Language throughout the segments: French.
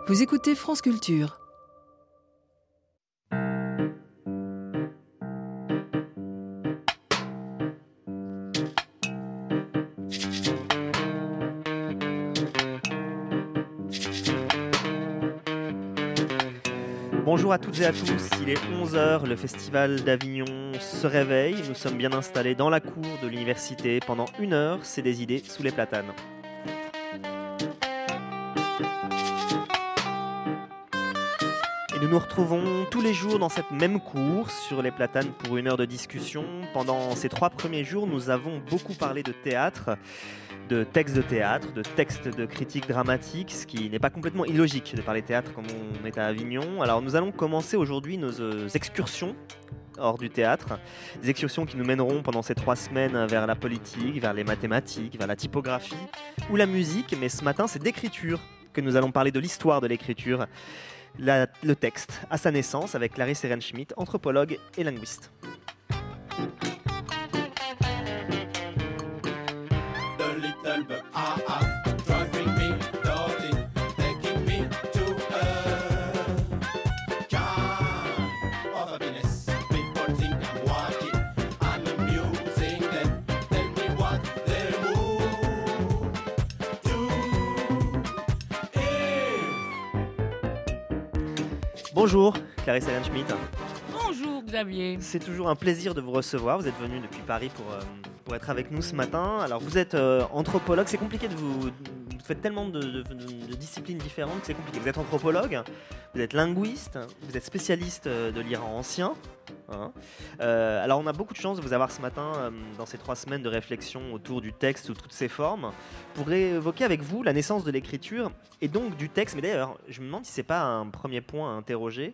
Vous écoutez France Culture. Bonjour à toutes et à tous, il est 11h, le Festival d'Avignon se réveille. Nous sommes bien installés dans la cour de l'université. Pendant 1 heure, c'est des idées sous les platanes. Et nous nous retrouvons tous les jours dans cette même cour, sur les platanes, pour 1 heure de discussion. Pendant ces 3 premiers jours, nous avons beaucoup parlé de théâtre, de textes de théâtre, de textes de critique dramatique, ce qui n'est pas complètement illogique de parler théâtre comme on est à Avignon. Alors nous allons commencer aujourd'hui nos excursions hors du théâtre, des excursions qui nous mèneront pendant ces 3 semaines vers la politique, vers les mathématiques, vers la typographie ou la musique. Mais ce matin, c'est d'écriture que nous allons parler, de l'histoire de l'écriture, le texte à sa naissance, avec Clarisse Ehrenschmidt, anthropologue et linguiste. Bonjour Clarisse Ehrenschmidt. Bonjour Xavier. C'est toujours un plaisir de vous recevoir. Vous êtes venu depuis Paris pour être avec nous ce matin. Alors vous êtes anthropologue, c'est compliqué de vous faites tellement de disciplines différentes que c'est compliqué. Vous êtes anthropologue, vous êtes linguiste, vous êtes spécialiste de l'Iran ancien. Hein. Alors on a beaucoup de chance de vous avoir ce matin dans ces 3 semaines de réflexion autour du texte sous toutes ses formes pour évoquer avec vous la naissance de l'écriture et donc du texte. Mais d'ailleurs, je me demande si c'est pas un premier point à interroger.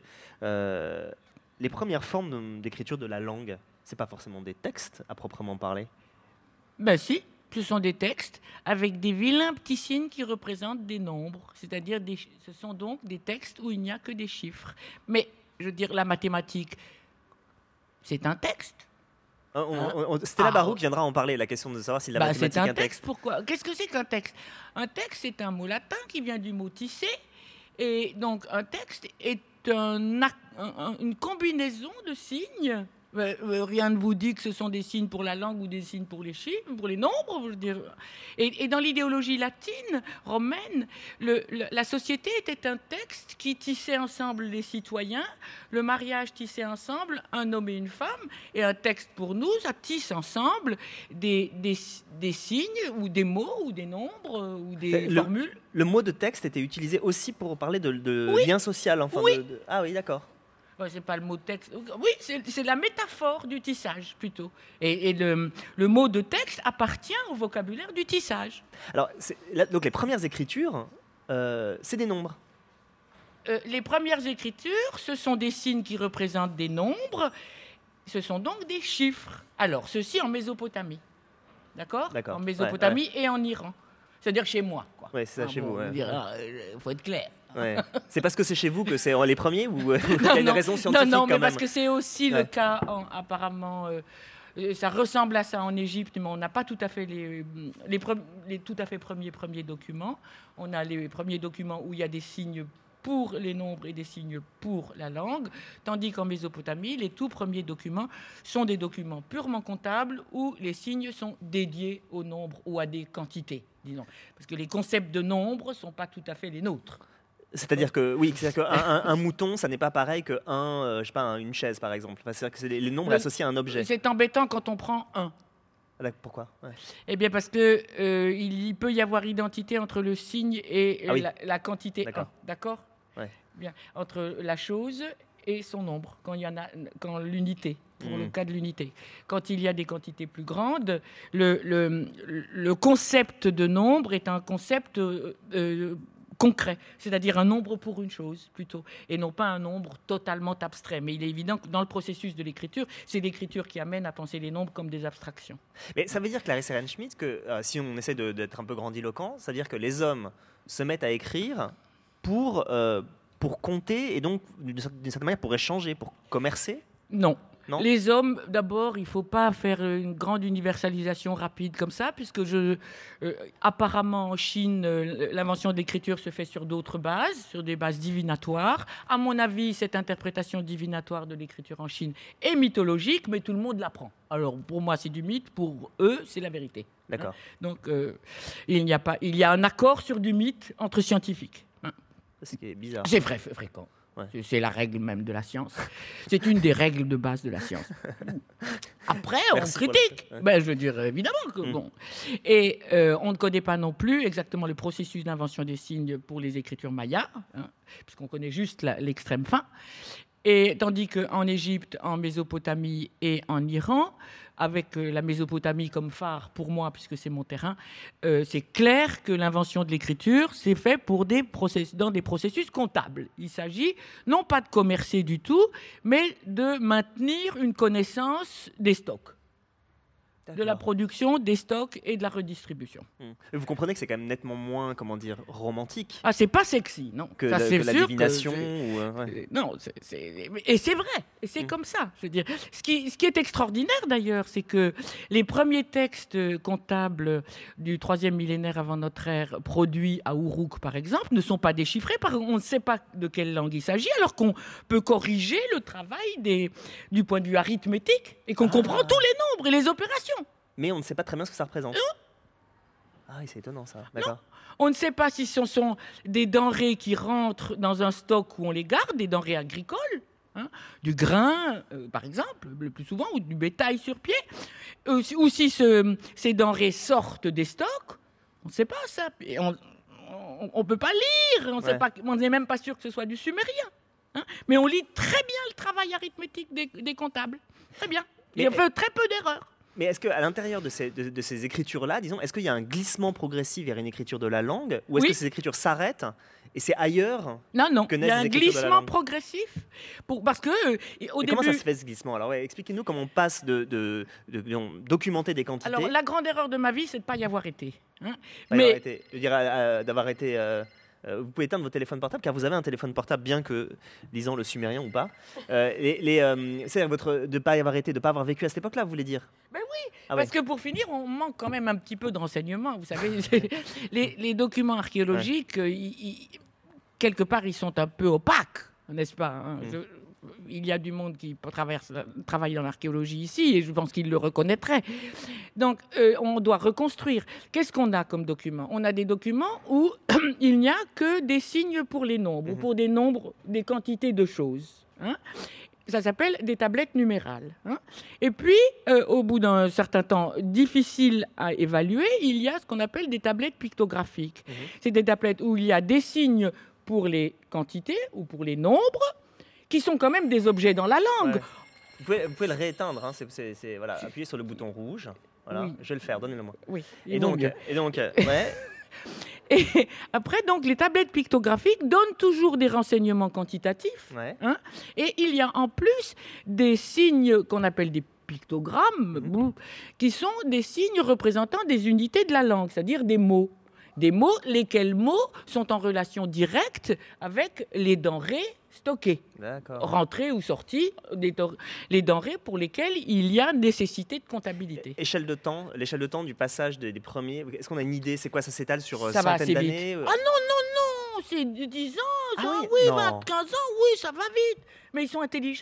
Les premières formes d'écriture de la langue, c'est pas forcément des textes à proprement parler. Ben si, ce sont des textes avec des vilains petits signes qui représentent des nombres. C'est-à-dire, ce sont donc des textes où il n'y a que des chiffres. Mais, je veux dire, la mathématique, c'est un texte. Stella Barouk viendra en parler, la question de savoir si la mathématique est un texte. Pourquoi ? Qu'est-ce que c'est qu'un texte ? Un texte, c'est un mot latin qui vient du mot tisser. Et donc, un texte est une combinaison de signes. Rien ne vous dit que ce sont des signes pour la langue ou des signes pour les chiffres, pour les nombres, je veux dire. Et dans l'idéologie latine, romaine, la société était un texte qui tissait ensemble les citoyens, le mariage tissait ensemble un homme et une femme, et un texte pour nous, ça tisse ensemble des signes ou des mots ou des nombres ou des formules. Le mot de texte était utilisé aussi pour parler de oui. lien social. Enfin oui. Ah oui, d'accord. C'est pas le mot texte. Oui, c'est la métaphore du tissage, plutôt. Et le mot de texte appartient au vocabulaire du tissage. Alors, donc les premières écritures, c'est des nombres. Les premières écritures, ce sont des signes qui représentent des nombres. Ce sont donc des chiffres. Alors, ceci en Mésopotamie. D'accord. En Mésopotamie et en Iran. C'est-à-dire chez moi, quoi. Oui, c'est ça, chez vous. Il faut être clair. Ouais. C'est parce que c'est chez vous que c'est les premiers ou il y a une raison scientifique Non, quand mais même. parce que c'est aussi le cas, apparemment, ça ressemble à ça en Égypte, mais on n'a pas tout à fait les tout à fait premiers documents. On a les premiers documents où il y a des signes pour les nombres et des signes pour la langue, tandis qu'en Mésopotamie, les tout premiers documents sont des documents purement comptables où les signes sont dédiés aux nombres ou à des quantités, disons. Parce que les concepts de nombres ne sont pas tout à fait les nôtres. C'est-à-dire qu'un mouton, ça n'est pas pareil une chaise, par exemple. Enfin, c'est-à-dire que c'est les nombres associés à un objet. C'est embêtant quand on prend un. Pourquoi ? Eh bien, parce que il peut y avoir identité entre le signe et la quantité 1. D'accord ? Ouais. Bien. Entre la chose et son nombre, quand l'unité, pour le cas de l'unité. Quand il y a des quantités plus grandes, le concept de nombre est un concept concret, c'est-à-dire un nombre pour une chose, plutôt, et non pas un nombre totalement abstrait. Mais il est évident que dans le processus de l'écriture, c'est l'écriture qui amène à penser les nombres comme des abstractions. Mais ça veut dire, Clarisse Ehrenschmidt, que si on essaie d'être un peu grandiloquent, ça veut dire que les hommes se mettent à écrire pour compter et donc, d'une certaine manière, pour échanger, pour commercer ? Non. Non. Les hommes, d'abord, il ne faut pas faire une grande universalisation rapide comme ça, puisque apparemment en Chine, l'invention de l'écriture se fait sur d'autres bases, sur des bases divinatoires. À mon avis, cette interprétation divinatoire de l'écriture en Chine est mythologique, mais tout le monde l'apprend. Alors pour moi, c'est du mythe, pour eux, c'est la vérité. D'accord. Donc il y a un accord sur du mythe entre scientifiques. Ce qui est bizarre. C'est fréquent. Ouais. C'est la règle même de la science. C'est une des règles de base de la science. Après, Merci on critique. ouais. Ben, je veux dire, évidemment que bon. Et on ne connaît pas non plus exactement le processus d'invention des signes pour les écritures mayas, puisqu'on connaît juste l'extrême fin. Et tandis qu'en Égypte, en Mésopotamie et en Iran, avec la Mésopotamie comme phare pour moi, puisque c'est mon terrain, c'est clair que l'invention de l'écriture, c'est fait dans des processus comptables. Il s'agit non pas de commercer du tout, mais de maintenir une connaissance des stocks, de la production, des stocks et de la redistribution. Vous comprenez que c'est quand même nettement moins, romantique Ah, c'est pas sexy, non. que, Ça, que la sûr divination Non, et c'est vrai, et c'est comme ça. Je veux dire, ce qui est extraordinaire d'ailleurs, c'est que les premiers textes comptables du 3e millénaire avant notre ère, produits à Uruk par exemple, ne sont pas déchiffrés, on ne sait pas de quelle langue il s'agit, alors qu'on peut corriger le travail du point de vue arithmétique et qu'on comprend tous les nombres et les opérations. Mais on ne sait pas très bien ce que ça représente. Ah oui, c'est étonnant ça. D'accord. On ne sait pas si ce sont des denrées qui rentrent dans un stock où on les garde, des denrées agricoles, du grain, par exemple, le plus souvent, ou du bétail sur pied, ou si ces denrées sortent des stocks. On ne sait pas ça. Et on ne peut pas lire, on n'est même pas sûr que ce soit du sumérien. Mais on lit très bien le travail arithmétique des comptables. Très bien. Il y a très peu d'erreurs. Mais est-ce qu'à l'intérieur de ces écritures-là, disons, est-ce qu'il y a un glissement progressif vers une écriture de la langue, ou est-ce que ces écritures s'arrêtent et c'est ailleurs que naissent les écritures de la langue ? Non, il y a un glissement progressif. Parce que, au début... Comment ça se fait ce glissement ? Alors, expliquez-nous comment on passe de documenter des quantités... Alors, la grande erreur de ma vie, c'est de ne pas y avoir été. D'avoir été... vous pouvez éteindre votre téléphone portable, car vous avez un téléphone portable, bien que lisant le sumérien ou pas. C'est de ne pas y avoir été, de ne pas avoir vécu à cette époque-là, vous voulez dire ? Ben oui, parce que pour finir, on manque quand même un petit peu de renseignements. Vous savez, les documents archéologiques, quelque part, ils sont un peu opaques, n'est-ce pas ? Il y a du monde qui travaille dans l'archéologie ici, et je pense qu'il le reconnaîtrait. Donc, on doit reconstruire. Qu'est-ce qu'on a comme documents ? On a des documents où il n'y a que des signes pour les nombres, ou pour des nombres, des quantités de choses. Ça s'appelle des tablettes numérales. Et puis, au bout d'un certain temps difficile à évaluer, il y a ce qu'on appelle des tablettes pictographiques. C'est des tablettes où il y a des signes pour les quantités ou pour les nombres, qui sont quand même des objets dans la langue. Ouais. Vous pouvez le rééteindre, voilà, appuyez sur le bouton rouge. Voilà, oui. Je vais le faire, donnez-le-moi. Oui. Et donc, ouais. Et après, donc, les tablettes pictographiques donnent toujours des renseignements quantitatifs. Ouais. Et il y a en plus des signes qu'on appelle des pictogrammes, qui sont des signes représentant des unités de la langue, c'est-à-dire des mots. Des mots, lesquels mots sont en relation directe avec les denrées stockées, rentrées ou sorties, les denrées pour lesquelles il y a nécessité de comptabilité. L'échelle de temps du passage des premiers, est-ce qu'on a une idée ? C'est quoi, ça s'étale sur ça centaines d'années ? Ah non, c'est 10 ans, 20, 15 ans, oui, ça va vite. Mais ils sont intelligents,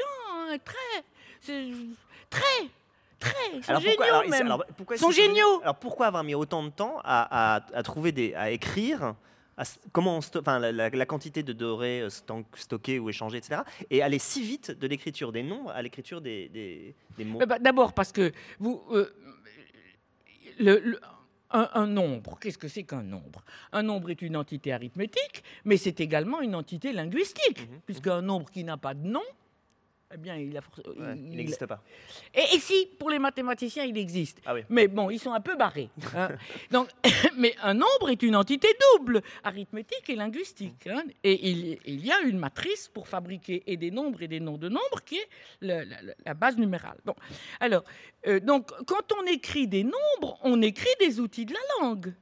ils sont géniaux même. Ils sont géniaux. Alors pourquoi avoir mis autant de temps à écrire la quantité de dorés stockés ou échangés, etc. et aller si vite de l'écriture des nombres à l'écriture des mots ? D'abord parce que un nombre, qu'est-ce que c'est qu'un nombre ? Un nombre est une entité arithmétique, mais c'est également une entité linguistique, puisqu'un nombre qui n'a pas de nom, eh bien, il n'existe pas. Et si, pour les mathématiciens, il existe. Ah oui. Mais bon, ils sont un peu barrés. Donc, mais un nombre est une entité double, arithmétique et linguistique. Et il y a une matrice pour fabriquer et des nombres et des noms de nombres qui est la base numérale. Bon. Alors, donc, quand on écrit des nombres, on écrit des outils de la langue.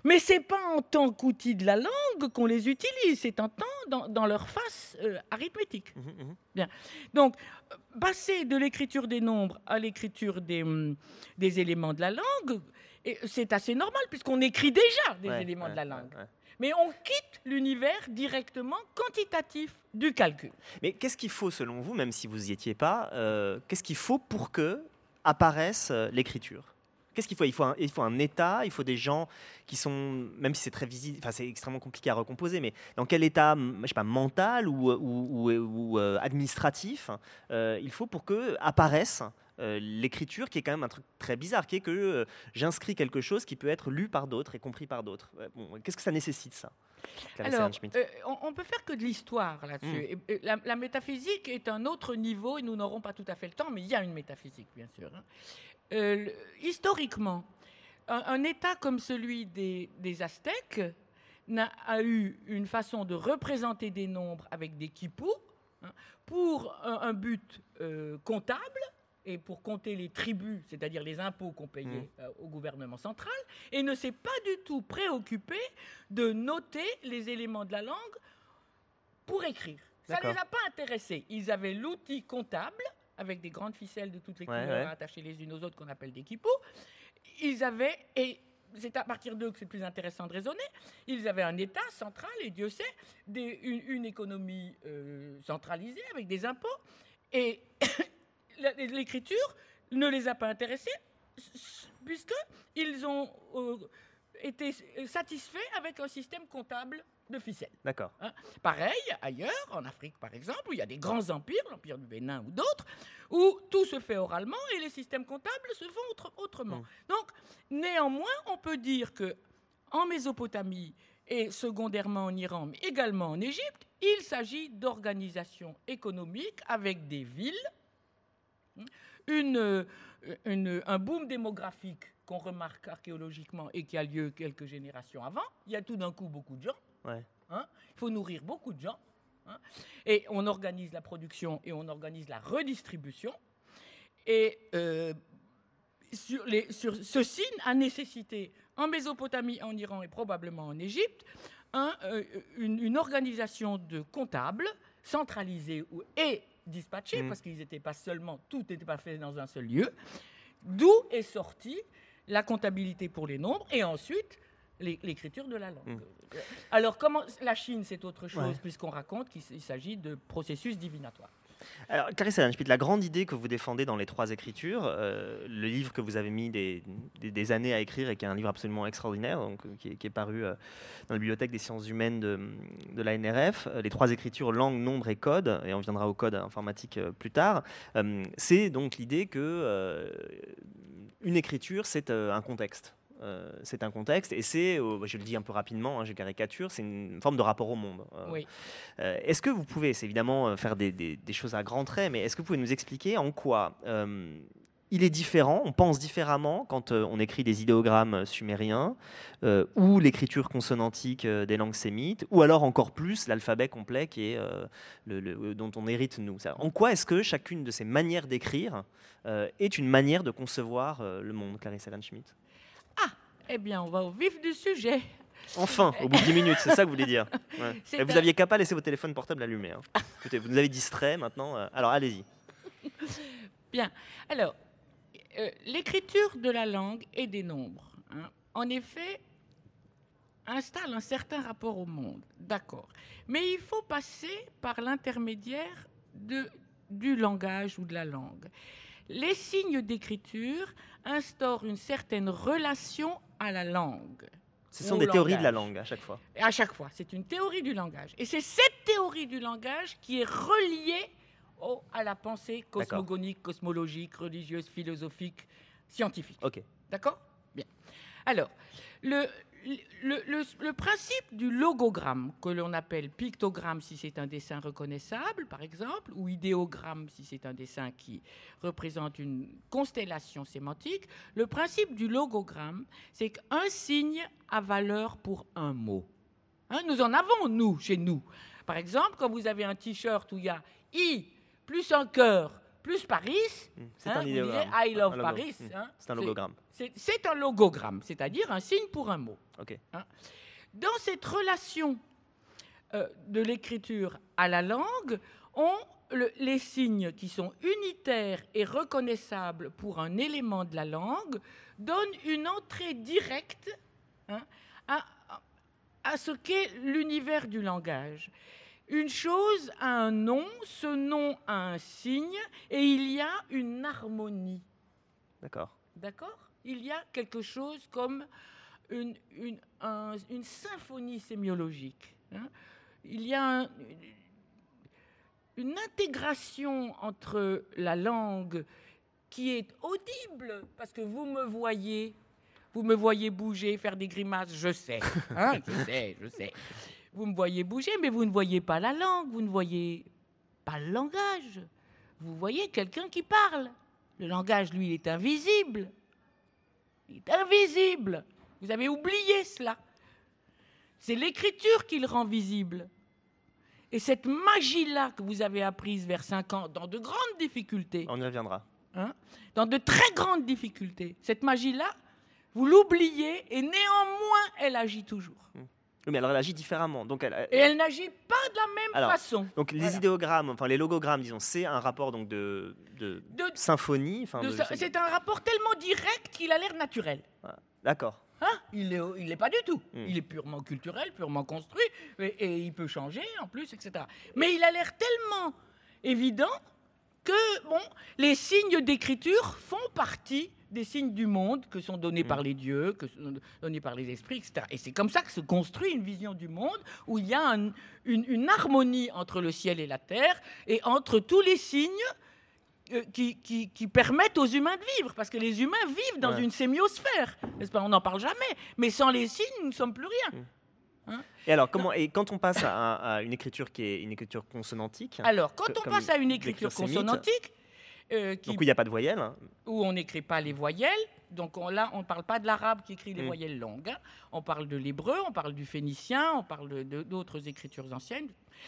Mais ce n'est pas en tant qu'outil de la langue qu'on les utilise, c'est en tant dans leur face arithmétique. Bien. Donc, passer de l'écriture des nombres à l'écriture des éléments de la langue, c'est assez normal, puisqu'on écrit déjà des éléments de la langue. Mais on quitte l'univers directement quantitatif du calcul. Mais qu'est-ce qu'il faut, selon vous, même si vous n'y étiez pas, qu'est-ce qu'il faut pour que apparaisse l'écriture ? Qu'est-ce qu'il faut ? Il faut un état, il faut des gens qui sont, même si c'est très visible, enfin c'est extrêmement compliqué à recomposer, mais dans quel état, je sais pas, mental ou administratif il faut pour que apparaisse l'écriture, qui est quand même un truc très bizarre, qui est que j'inscris quelque chose qui peut être lu par d'autres et compris par d'autres. Bon, qu'est-ce que ça nécessite, ça ? Alors, on peut faire que de l'histoire là-dessus. La métaphysique est un autre niveau, et nous n'aurons pas tout à fait le temps, mais il y a une métaphysique, bien sûr. Historiquement, un État comme celui des Aztèques a eu une façon de représenter des nombres avec des quipus pour un but comptable et pour compter les tribus, c'est-à-dire les impôts qu'on payait au gouvernement central, et ne s'est pas du tout préoccupé de noter les éléments de la langue pour écrire. Ça ne les a pas intéressés. Ils avaient l'outil comptable, avec des grandes ficelles de toutes les couleurs attachées les unes aux autres qu'on appelle des quipus. Ils avaient, et c'est à partir d'eux que c'est plus intéressant de raisonner, ils avaient un État central, et Dieu sait, une économie centralisée avec des impôts, et l'écriture ne les a pas intéressés puisqu'ils ont été satisfaits avec un système comptable de ficelles. D'accord. Pareil, ailleurs, en Afrique par exemple, où il y a des grands empires, l'empire du Bénin ou d'autres, où tout se fait oralement et les systèmes comptables se font autrement. Donc, néanmoins, on peut dire qu'en Mésopotamie et secondairement en Iran, mais également en Égypte, il s'agit d'organisation économique avec des villes, un boom démographique qu'on remarque archéologiquement et qui a lieu quelques générations avant. Il y a tout d'un coup beaucoup de gens. Il faut nourrir beaucoup de gens. Et on organise la production et on organise la redistribution. Et ceci a nécessité, en Mésopotamie, en Iran et probablement en Égypte, une organisation de comptables centralisés et dispatchés, parce qu'ils n'étaient pas seulement, tout n'était pas fait dans un seul lieu, d'où est sortie la comptabilité pour les nombres et ensuite l'écriture de la langue. Alors, comment la Chine, c'est autre chose, puisqu'on raconte qu'il s'agit de processus divinatoires. Alors, Clarisse Alan Schmitt, la grande idée que vous défendez dans les trois écritures, le livre que vous avez mis des années à écrire et qui est un livre absolument extraordinaire, donc, qui est paru dans la bibliothèque des sciences humaines de la NRF, les trois écritures langue, nombre et code, et on viendra au code informatique plus tard, c'est donc l'idée que une écriture, c'est un contexte. C'est un contexte et c'est, je le dis un peu rapidement, je caricature, c'est une forme de rapport au monde. Est-ce que vous pouvez, c'est évidemment faire des choses à grands traits, mais est-ce que vous pouvez nous expliquer en quoi il est différent, on pense différemment quand on écrit des idéogrammes sumériens ou l'écriture consonantique des langues sémites, ou alors encore plus l'alphabet complet qui est, dont on hérite nous. En quoi est-ce que chacune de ces manières d'écrire est une manière de concevoir le monde, Clarisse Alan Schmitt ? Eh bien, on va au vif du sujet. Enfin, au bout de 10 minutes, c'est ça que vous voulez dire. Et vous n'aviez qu'à pas laisser votre téléphone portable allumé. Écoutez, vous nous avez distrait maintenant. Alors, allez-y. Bien. Alors, l'écriture de la langue et des nombres, en effet, installe un certain rapport au monde. D'accord. Mais il faut passer par l'intermédiaire du langage ou de la langue. Les signes d'écriture instaurent une certaine relation à la langue. Ce sont des théories de la langue à chaque fois. À chaque fois, c'est une théorie du langage. Et c'est cette théorie du langage qui est reliée à la pensée cosmogonique, cosmologique, religieuse, philosophique, scientifique. Ok. D'accord ? Bien. Alors, le principe du logogramme, que l'on appelle pictogramme si c'est un dessin reconnaissable, par exemple, ou idéogramme si c'est un dessin qui représente une constellation sémantique, le principe du logogramme, c'est qu'un signe a valeur pour un mot. Nous en avons, nous, chez nous. Par exemple, quand vous avez un t-shirt où il y a I plus un cœur plus Paris. C'est un vous idéogramme. disiez I love Un logo. Paris. C'est un logogramme. C'est un logogramme, c'est-à-dire un signe pour un mot. Ok. Dans cette relation de l'écriture à la langue, les signes qui sont unitaires et reconnaissables pour un élément de la langue donnent une entrée directe à ce qu'est l'univers du langage. Une chose a un nom, ce nom a un signe, et il y a une harmonie. D'accord. D'accord ? Il y a quelque chose comme une symphonie sémiologique. Il y a une intégration entre la langue qui est audible, parce que vous me voyez bouger, faire des grimaces, je sais, je sais. Vous me voyez bouger, mais vous ne voyez pas la langue, vous ne voyez pas le langage. Vous voyez quelqu'un qui parle. Le langage, lui, il est invisible. Il est invisible. Vous avez oublié cela. C'est l'écriture qui le rend visible. Et cette magie-là que vous avez apprise vers 5 ans, dans de grandes difficultés. On y reviendra. Dans de très grandes difficultés. Cette magie-là, vous l'oubliez et néanmoins, elle agit toujours. Oui, mais alors elle agit différemment. Donc et elle n'agit pas de la même façon. Donc les idéogrammes, enfin les logogrammes, disons, c'est un rapport donc de symphonie. C'est un rapport tellement direct qu'il a l'air naturel. Voilà. D'accord. Il n'est pas du tout. Il est purement culturel, purement construit, et il peut changer en plus, etc. Mais il a l'air tellement évident que les signes d'écriture font partie des signes du monde que sont donnés par les dieux, que sont donnés par les esprits, etc. Et c'est comme ça que se construit une vision du monde où il y a une harmonie entre le ciel et la terre et entre tous les signes qui permettent aux humains de vivre, parce que les humains vivent dans une sémiosphère, n'est-ce pas ? On n'en parle jamais, mais sans les signes, nous ne sommes plus rien. Et alors, quand on passe à une écriture qui est une écriture consonantique... Alors, quand on passe à une écriture consonantique... donc où il n'y a pas de voyelles. Où on n'écrit pas les voyelles. Donc là, on ne parle pas de l'arabe qui écrit les voyelles longues. On parle de l'hébreu, on parle du phénicien, on parle d'autres écritures anciennes.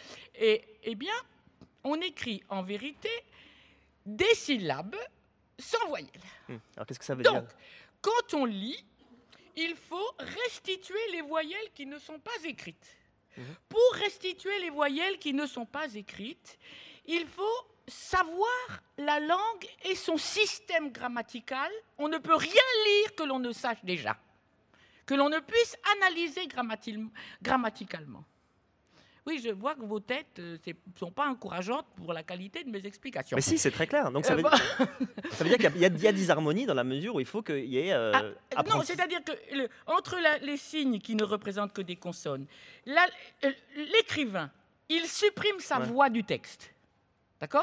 Eh bien, on écrit en vérité des syllabes sans voyelles. Alors qu'est-ce que ça veut dire ? Donc, quand on lit, il faut restituer les voyelles qui ne sont pas écrites. Pour restituer les voyelles qui ne sont pas écrites, il faut savoir la langue et son système grammatical. On ne peut rien lire que l'on ne sache déjà, que l'on ne puisse analyser grammaticalement. Oui, je vois que vos têtes ne sont pas encourageantes pour la qualité de mes explications. Mais si, c'est très clair. Donc ça veut dire qu'il y a disharmonie dans la mesure où il faut qu'il y ait... non, c'est-à-dire que entre les signes qui ne représentent que des consonnes, l'écrivain, il supprime sa voix du texte. D'accord ?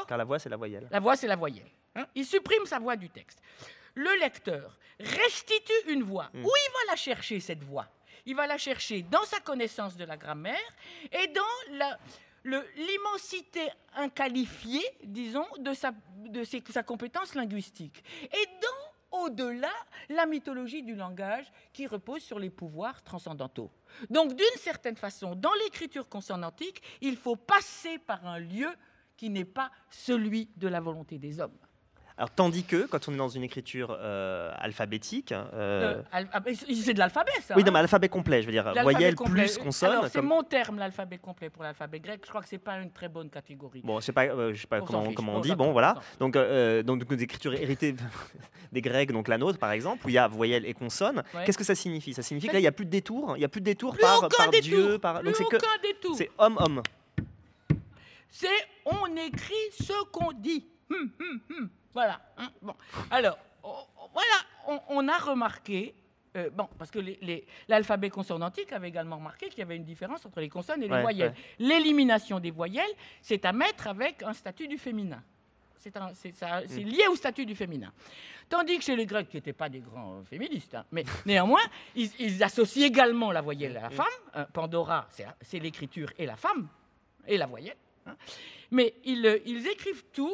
Car la voix, c'est la voyelle. La voix, c'est la voyelle. Il supprime sa voix du texte. Le lecteur restitue une voix. Où il va la chercher, cette voix ? Il va la chercher dans sa connaissance de la grammaire et dans l'immensité inqualifiée, disons, de sa compétence linguistique. Et dans, au-delà, la mythologie du langage qui repose sur les pouvoirs transcendantaux. Donc, d'une certaine façon, dans l'écriture consonantique, il faut passer par un lieu qui n'est pas celui de la volonté des hommes. Alors, tandis que, quand on est dans une écriture alphabétique... c'est de l'alphabet, ça. Oui, non, mais alphabet complet, je veux dire, voyelle plus consonne. Alors, c'est mon terme, l'alphabet complet pour l'alphabet grec. Je crois que ce n'est pas une très bonne catégorie. Bon, je ne sais pas comment on dit. Bon, voilà. Donc, des écritures héritées des Grecs, donc la nôtre, par exemple, où il y a voyelle et consonne. Ouais. Qu'est-ce que ça signifie ? Ça signifie que là, il n'y a plus de détour. Il n'y a plus de détour par Dieu. Donc, c'est aucun détour. C'est homme. C'est on écrit ce qu'on dit. Voilà. Bon. Alors, voilà, on a remarqué, parce que l'alphabet consonantique avait également remarqué qu'il y avait une différence entre les consonnes et les voyelles. Ouais. L'élimination des voyelles, c'est à mettre avec un statut du féminin. C'est lié au statut du féminin. Tandis que chez les Grecs, qui n'étaient pas des grands féministes, mais néanmoins, ils associent également la voyelle à la femme. Pandora, c'est l'écriture et la femme, et la voyelle. Mais ils écrivent tout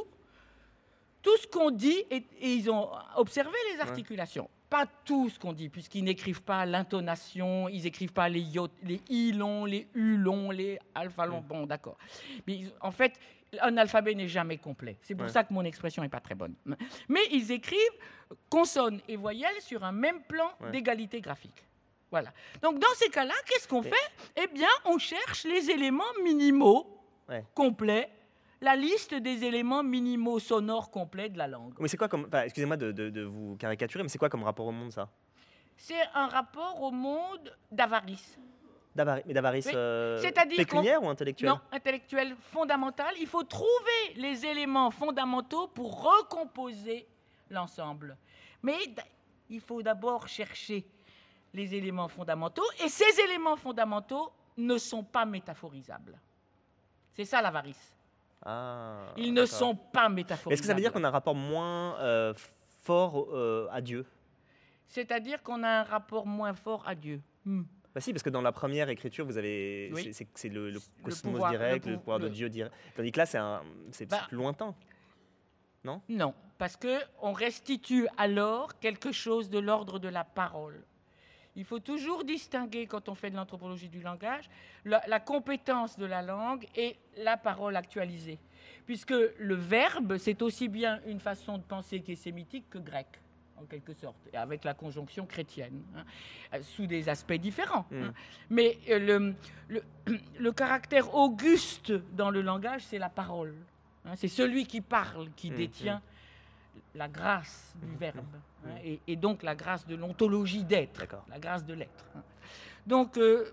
ce qu'on dit, et ils ont observé les articulations. Ouais. Pas tout ce qu'on dit, puisqu'ils n'écrivent pas l'intonation, ils n'écrivent pas les i longs, les u longs, les alpha longs. Bon, d'accord. Mais en fait, un alphabet n'est jamais complet. C'est pour ça que mon expression n'est pas très bonne. Mais ils écrivent consonnes et voyelles sur un même plan d'égalité graphique. Voilà. Donc, dans ces cas-là, qu'est-ce qu'on fait? Eh bien, on cherche les éléments minimaux complets, la liste des éléments minimaux sonores complets de la langue. Mais c'est quoi comme... Enfin, excusez-moi de vous caricaturer, mais c'est quoi comme rapport au monde, ça? C'est un rapport au monde d'avarice. Mais d'avarice pécuniaire ou intellectuelle? Non, intellectuelle, fondamentale. Il faut trouver les éléments fondamentaux pour recomposer l'ensemble. Mais il faut d'abord chercher les éléments fondamentaux, et ces éléments fondamentaux ne sont pas métaphorisables. C'est ça l'avarice. Ils ne sont pas métaphorisables. Est-ce que ça veut dire qu'on a un rapport moins fort à Dieu? C'est-à-dire qu'on a un rapport moins fort à Dieu. Bah si, parce que dans la première écriture, vous avez c'est le cosmos pouvoir, direct, le pouvoir de Dieu direct. Tandis que là, c'est plus lointain, non? Non, parce qu'on restitue alors quelque chose de l'ordre de la parole. Il faut toujours distinguer, quand on fait de l'anthropologie du langage, la compétence de la langue et la parole actualisée. Puisque le verbe, c'est aussi bien une façon de penser qui est sémitique que grecque, en quelque sorte, et avec la conjonction chrétienne, sous des aspects différents. Mais le caractère auguste dans le langage, c'est la parole. C'est celui qui parle qui détient la grâce du verbe, et donc la grâce de l'ontologie d'être, la grâce de l'être. Donc,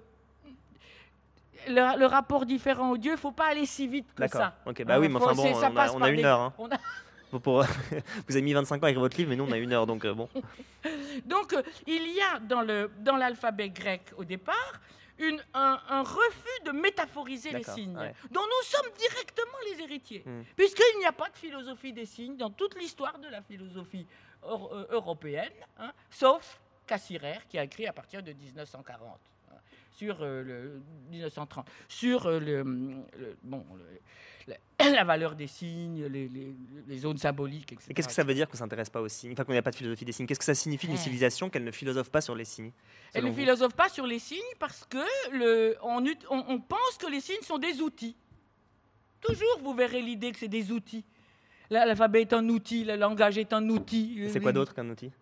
le rapport différent au Dieu, il ne faut pas aller si vite que ça. Ok, bah oui, mais enfin bon, on a une heure. Vous avez mis 25 ans à écrire votre livre, mais nous, on a une heure, donc bon. Donc, il y a dans l'alphabet grec, au départ, un refus de métaphoriser les signes, dont nous sommes directement les héritiers, puisqu'il n'y a pas de philosophie des signes dans toute l'histoire de la philosophie européenne, sauf Cassirer, qui a écrit à partir de 1940, sur 1930, sur la valeur des signes, les zones symboliques, etc. Et qu'est-ce que ça veut dire qu'on ne s'intéresse pas aux signes, enfin qu'on n'a pas de philosophie des signes? Qu'est-ce que ça signifie une civilisation qu'elle ne philosophe pas sur les signes? Elle ne philosophe pas sur les signes parce que on pense que les signes sont des outils. Toujours, vous verrez l'idée que c'est des outils. L'alphabet est un outil, le langage est un outil. C'est quoi d'autre qu'un outil?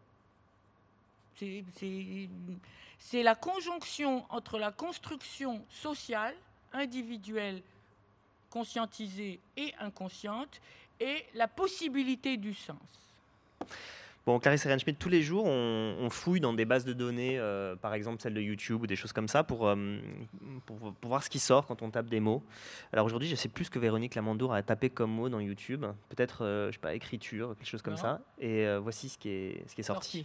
C'est la conjonction entre la construction sociale, individuelle, conscientisée et inconsciente, et la possibilité du sens. Bon, Clarisse Ehrenschmidt, tous les jours, on fouille dans des bases de données, par exemple celle de YouTube ou des choses comme ça, pour voir ce qui sort quand on tape des mots. Alors aujourd'hui, je sais plus ce que Véronique Lamandour a tapé comme mot dans YouTube. Peut-être, je sais pas, écriture, quelque chose comme ça. Et voici ce qui est sorti.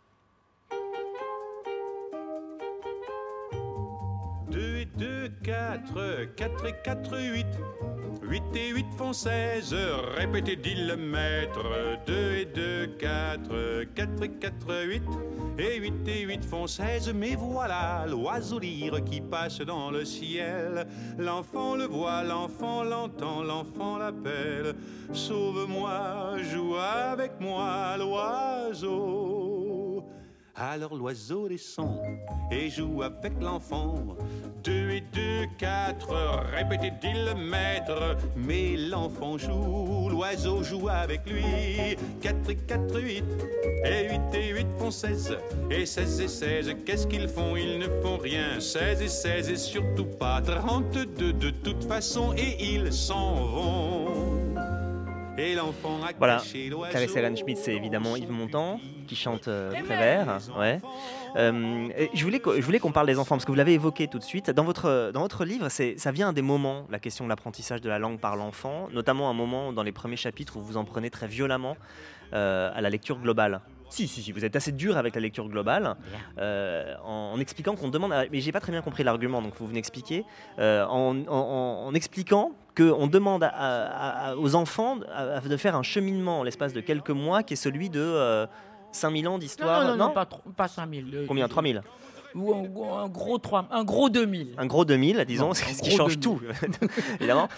2 et 2, 4, 4 et 4, 8. 8 et 8 font 16, répétez, dit le maître. 2 et 2, 4, 4 et 4, 8. Et 8 et 8 font 16, mais voilà l'oiseau lyre qui passe dans le ciel. L'enfant le voit, l'enfant l'entend, l'enfant l'appelle. Sauve-moi, joue avec moi, l'oiseau. Alors l'oiseau descend et joue avec l'enfant. 2 et 2, 4, répétez, dit le maître. Mais l'enfant joue, l'oiseau joue avec lui. 4 et 4, 8, et 8 et 8 font 16. Et 16 et 16, qu'est-ce qu'ils font? Ils ne font rien. 16 et 16 et surtout pas 32 de toute façon. Et ils s'en vont. Et l'enfant a caché l'oiseau. Clarisse Ehrenschmidt, c'est évidemment Yves Montand qui chante Prévert. Ouais. Je voulais qu'on parle des enfants, parce que vous l'avez évoqué tout de suite. Dans votre livre, ça vient à des moments, la question de l'apprentissage de la langue par l'enfant, notamment un moment dans les premiers chapitres où vous en prenez très violemment à la lecture globale. Si, vous êtes assez dur avec la lecture globale, en expliquant qu'on demande... Mais j'ai pas très bien compris l'argument, donc vous venez expliquer. En expliquant qu'on demande aux enfants de faire un cheminement en l'espace de quelques mois, qui est celui de 5000 ans d'histoire. Non, pas 5000. Combien? 3000? Ou un gros 2000. Un gros 2000, disons, c'est ce qui change 2000. Tout, évidemment.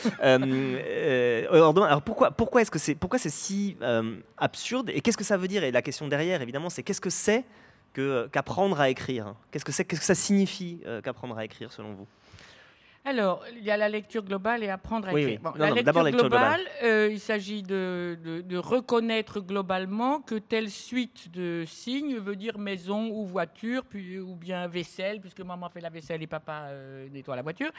Alors pourquoi c'est si absurde, et qu'est-ce que ça veut dire? Et la question derrière, évidemment, c'est qu'est-ce que c'est qu'apprendre à écrire? Qu'est-ce que ça signifie qu'apprendre à écrire, selon vous? Alors, il y a la lecture globale et apprendre à écrire. Oui. Bon, la d'abord lecture lecture globale, il s'agit de reconnaître globalement que telle suite de signes veut dire maison ou voiture, ou bien vaisselle, puisque maman fait la vaisselle et papa nettoie la voiture.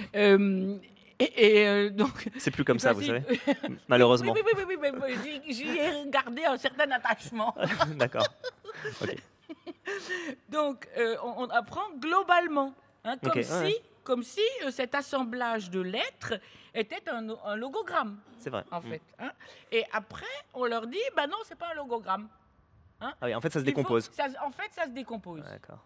Donc, C'est plus comme ça, vous savez, oui, malheureusement. oui, j'y ai gardé un certain attachement. D'accord. Ok. Donc, on apprend globalement, hein, Ok, comme si cet assemblage de lettres était un logogramme, c'est vrai. en fait. Hein. Et après, on leur dit, bah non, c'est pas un logogramme. Hein. Ah oui, en fait, ça se Il faut- décompose. en fait, ça se décompose. D'accord.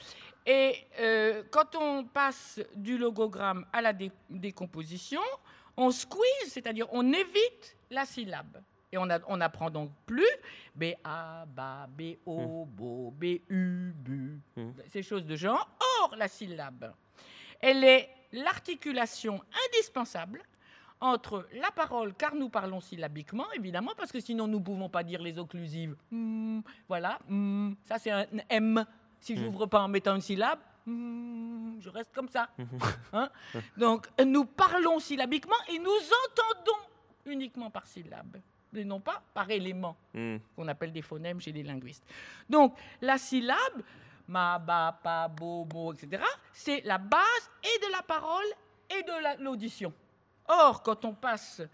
Et quand on passe du logogramme à la décomposition, on squeeze, c'est-à-dire on évite la syllabe. Et on n'apprend donc plus B-A, BA, B-O, BO, B-U, BU, ces choses de genre. Or, la syllabe, elle est l'articulation indispensable entre la parole, car nous parlons syllabiquement, évidemment, parce que sinon nous ne pouvons pas dire les occlusives. Voilà, ça c'est un M. Si je n'ouvre pas en mettant une syllabe, je reste comme ça. Hein. Donc, nous parlons syllabiquement et nous entendons uniquement par syllabe, et non pas par élément, qu'on appelle des phonèmes chez les linguistes. Donc, la syllabe, ma, ba, pa, bo, mo, etc., c'est la base et de la parole et de l'audition. Or, quand on passe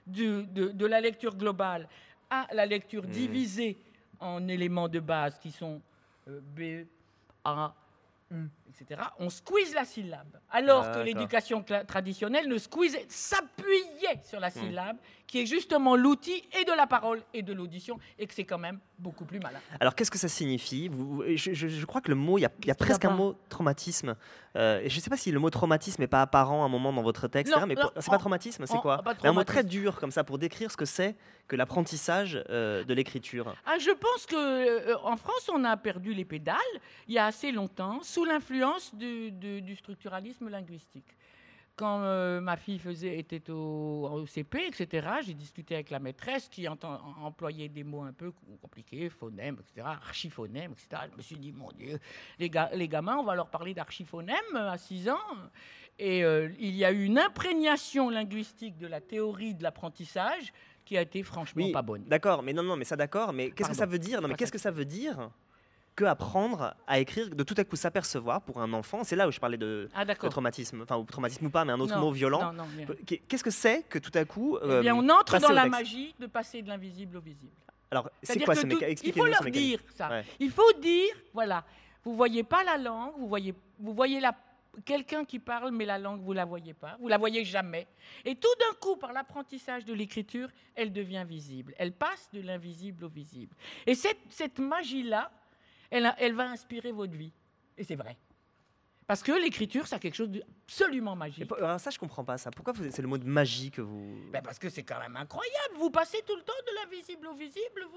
de la lecture globale à la lecture divisée en éléments de base qui sont B, A, U, etc., on squeeze la syllabe. Alors que l'éducation traditionnelle s'appuyait sur la syllabe, qui est justement l'outil et de la parole et de l'audition, et que c'est quand même beaucoup plus malin. Alors, qu'est-ce que ça signifie ? Je crois que le mot, il y a presque un mot traumatisme. Et je ne sais pas si le mot traumatisme n'est pas apparent à un moment dans votre texte. Non, mais non, c'est pas traumatisme, c'est quoi ? pas Mais un mot traumatisme. très dur comme ça pour décrire ce que c'est que l'apprentissage de l'écriture. Ah, je pense qu'en France, on a perdu les pédales il y a assez longtemps, sous l'influence du structuralisme linguistique. Quand ma fille était au CP, etc., j'ai discuté avec la maîtresse qui employait des mots un peu compliqués, phonèmes, etc., archiphonèmes, etc. Je me suis dit, mon Dieu, les gamins, on va leur parler d'archiphonèmes à 6 ans. Et il y a eu une imprégnation linguistique de la théorie de l'apprentissage qui a été franchement pas bonne. D'accord, mais mais ça d'accord, mais qu'est-ce que ça veut dire ? Qu'est-ce que ça veut dire que apprendre à écrire, de tout à coup s'apercevoir pour un enfant, c'est là où je parlais de traumatisme, enfin ou traumatisme ou pas, mais un autre mot violent. Qu'est-ce que c'est que tout à coup on entre dans la magie de passer de l'invisible au visible. Alors, c'est quoi ce mécanisme ? Il faut leur dire ça. Ouais. Il faut dire, voilà, vous voyez pas la langue, vous voyez quelqu'un qui parle, mais la langue, vous la voyez pas, vous la voyez jamais. Et tout d'un coup, par l'apprentissage de l'écriture, elle devient visible. Elle passe de l'invisible au visible. Et cette magie-là, elle va inspirer votre vie. Et c'est vrai. Parce que l'écriture, c'est quelque chose d'absolument magique. Alors ça, je comprends pas ça. Pourquoi c'est le mot de magie que vous... Parce que c'est quand même incroyable. Vous passez tout le temps de l'invisible au visible, vous ?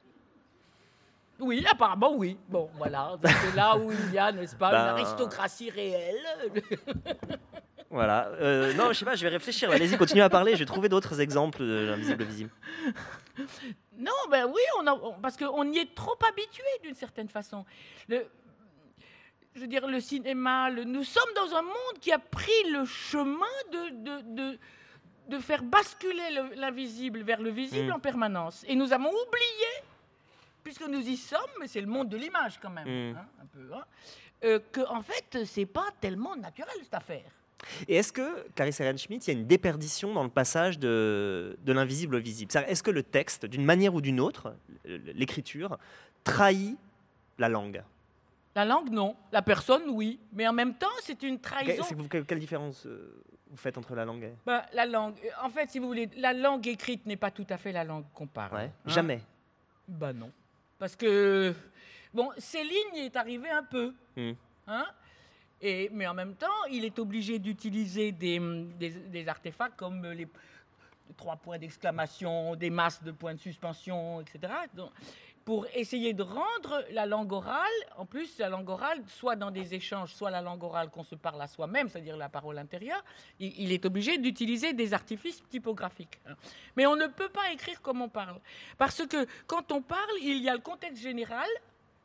Oui, apparemment, oui. Bon, voilà. C'est là où il y a, n'est-ce pas, une aristocratie réelle. Voilà. Non, je sais pas, je vais réfléchir. Allez-y, continuez à parler. Je vais trouver d'autres exemples de l'invisible au visible. Non, oui, parce qu'on y est trop habitué d'une certaine façon. Je veux dire, le cinéma, nous sommes dans un monde qui a pris le chemin de faire basculer l'invisible vers le visible en permanence. Et nous avons oublié, puisque nous y sommes, mais c'est le monde de l'image quand même, un peu, qu'en fait, c'est pas tellement naturel cette affaire. Et est-ce que, Clarisse Ehrenschmidt, il y a une déperdition dans le passage de l'invisible au visible ? Est-ce que le texte, d'une manière ou d'une autre, l'écriture, trahit la langue ? La langue, non. La personne, oui. Mais en même temps, c'est une trahison. Quelle différence vous faites entre la langue et... La langue, en fait, si vous voulez, la langue écrite n'est pas tout à fait la langue qu'on parle. Ouais. Jamais. Non. Parce que, Céline y est arrivée un peu. Mais en même temps, il est obligé d'utiliser des artefacts comme les 3 points d'exclamation, des masses de points de suspension, etc. Donc, pour essayer de rendre la langue orale, en plus, la langue orale, soit dans des échanges, soit la langue orale qu'on se parle à soi-même, c'est-à-dire la parole intérieure, il est obligé d'utiliser des artifices typographiques. Mais on ne peut pas écrire comme on parle. Parce que quand on parle, il y a le contexte général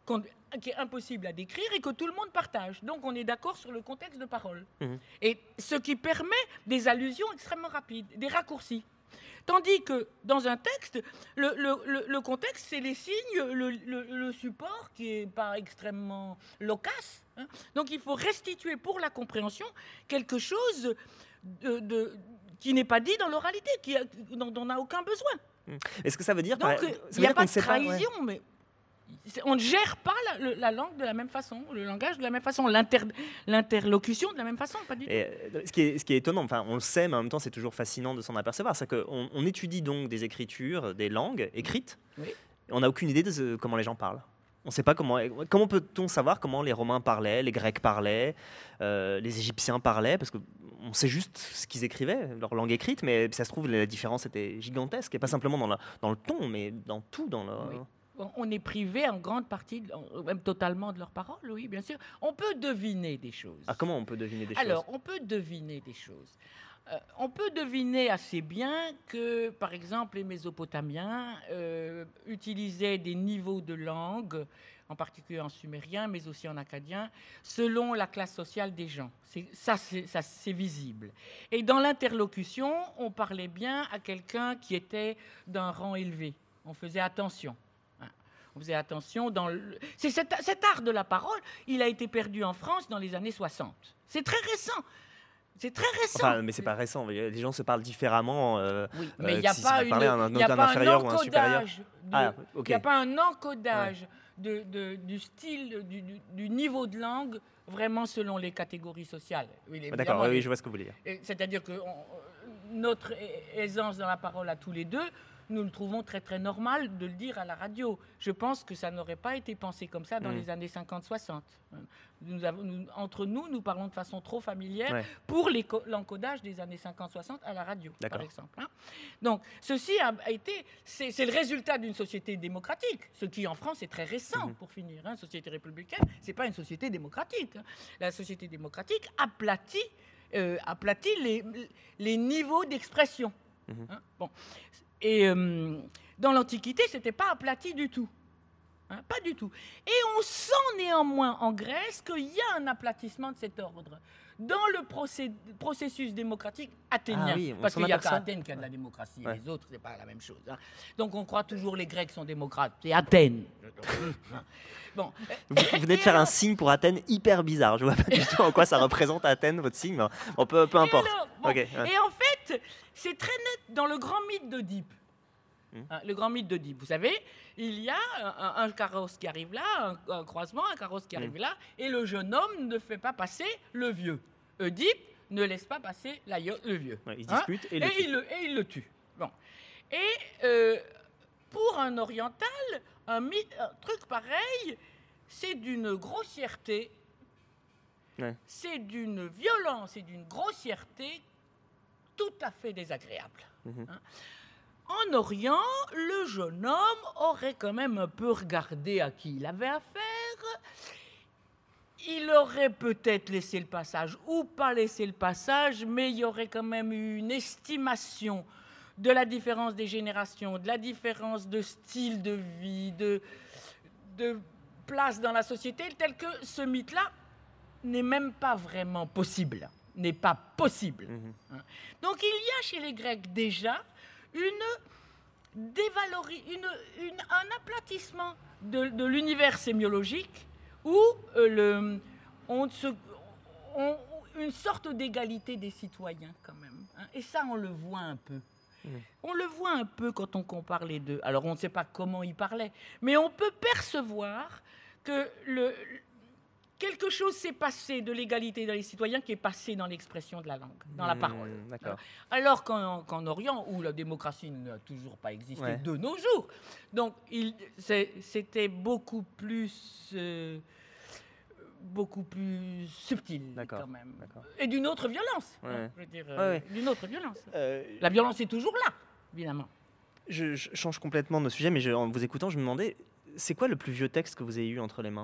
qui est impossible à décrire et que tout le monde partage. Donc on est d'accord sur le contexte de parole. Mhm. Et ce qui permet des allusions extrêmement rapides, des raccourcis. Tandis que dans un texte, le contexte, c'est les signes, le support qui n'est pas extrêmement loquace. Hein. Donc il faut restituer pour la compréhension quelque chose qui n'est pas dit dans l'oralité, dont on n'a aucun besoin. Est-ce que ça veut dire... Donc ça veut il n'y a dire pas qu'on de ne sait pas, ouais. trahison, mais on ne gère pas la langue de la même façon, le langage de la même façon, l'interlocution de la même façon, pas du tout. Et, ce qui est étonnant, enfin, on le sait, mais en même temps, c'est toujours fascinant de s'en apercevoir. C'est qu'on étudie donc des écritures, des langues écrites. Oui. Et on n'a aucune idée de comment les gens parlent. On ne sait pas comment peut-on savoir comment les Romains parlaient, les Grecs parlaient, les Égyptiens parlaient, parce qu'on sait juste ce qu'ils écrivaient, leur langue écrite, mais ça se trouve, la différence était gigantesque, et pas simplement dans le ton, mais dans tout, dans le... Oui. On est privé en grande partie, même totalement de leurs paroles, oui, bien sûr. On peut deviner des choses. Ah, comment on peut deviner des choses? Alors, on peut deviner des choses. On peut deviner assez bien que, par exemple, les Mésopotamiens utilisaient des niveaux de langue, en particulier en sumérien, mais aussi en akkadien, selon la classe sociale des gens. C'est visible. Et dans l'interlocution, on parlait bien à quelqu'un qui était d'un rang élevé. On faisait attention. On faisait attention c'est cet art de la parole, il a été perdu en France dans les années 60. C'est très récent. C'est très récent. Enfin, mais c'est pas récent. Les gens se parlent différemment. Oui, mais il n'y a pas un encodage du style, du niveau de langue, vraiment selon les catégories sociales. Oui, d'accord, oui, je vois ce que vous voulez dire. C'est-à-dire que notre aisance dans la parole à tous les deux, nous le trouvons très très normal de le dire à la radio. Je pense que ça n'aurait pas été pensé comme ça dans les années 50-60. Entre nous parlons de façon trop familière pour l'encodage des années 50-60 à la radio, par exemple. Hein. Donc, ceci c'est le résultat d'une société démocratique, ce qui en France est très récent, pour finir. Hein. Société républicaine, c'est pas une société démocratique. Hein. La société démocratique aplatit les niveaux d'expression. Hein. Bon. Et dans l'Antiquité, ce n'était pas aplati du tout. Hein, pas du tout. Et on sent néanmoins en Grèce qu'il y a un aplatissement de cet ordre dans le processus démocratique athénien. Ah oui, parce qu'il n'y a qu'à Athènes qu'il y a de la démocratie. Et les autres, ce n'est pas la même chose. Hein. Donc on croit toujours que les Grecs sont démocrates. C'est Athènes. Bon. Vous venez de faire un signe pour Athènes hyper bizarre. Je ne vois pas du tout en quoi ça représente Athènes, votre signe. Mais peu importe. Et en fait, c'est très net dans le grand mythe d'Oedipe. Hein, le grand mythe d'Oedipe. Vous savez, il y a un carrosse qui arrive là, un croisement, un carrosse qui arrive là, et le jeune homme ne fait pas passer le vieux. Oedipe ne laisse pas passer le vieux. Ouais, ils se disputent et il le tue. Bon. Et pour un oriental, un truc pareil, c'est d'une grossièreté, c'est d'une violence et d'une grossièreté tout à fait désagréable. Hein. En Orient, le jeune homme aurait quand même un peu regardé à qui il avait affaire. Il aurait peut-être laissé le passage ou pas laissé le passage, mais il y aurait quand même eu une estimation de la différence des générations, de la différence de style de vie, de place dans la société, tel que ce mythe-là n'est même pas vraiment possible. N'est pas possible. Donc il y a chez les Grecs déjà un aplatissement de l'univers sémiologique où une sorte d'égalité des citoyens quand même. Hein. Et ça, on le voit un peu. On le voit un peu quand on compare les deux. Alors, on ne sait pas comment ils parlaient, mais on peut percevoir que quelque chose s'est passé de l'égalité dans les citoyens qui est passé dans l'expression de la langue, dans la parole. D'accord. Alors qu'en Orient, où la démocratie n'a toujours pas existé de nos jours, donc c'était beaucoup plus subtil quand même. Et d'une autre violence. Hein, je veux dire, d'une autre violence. La violence est toujours là, évidemment. Je change complètement de sujet, mais en vous écoutant, je me demandais, c'est quoi le plus vieux texte que vous avez eu entre les mains ?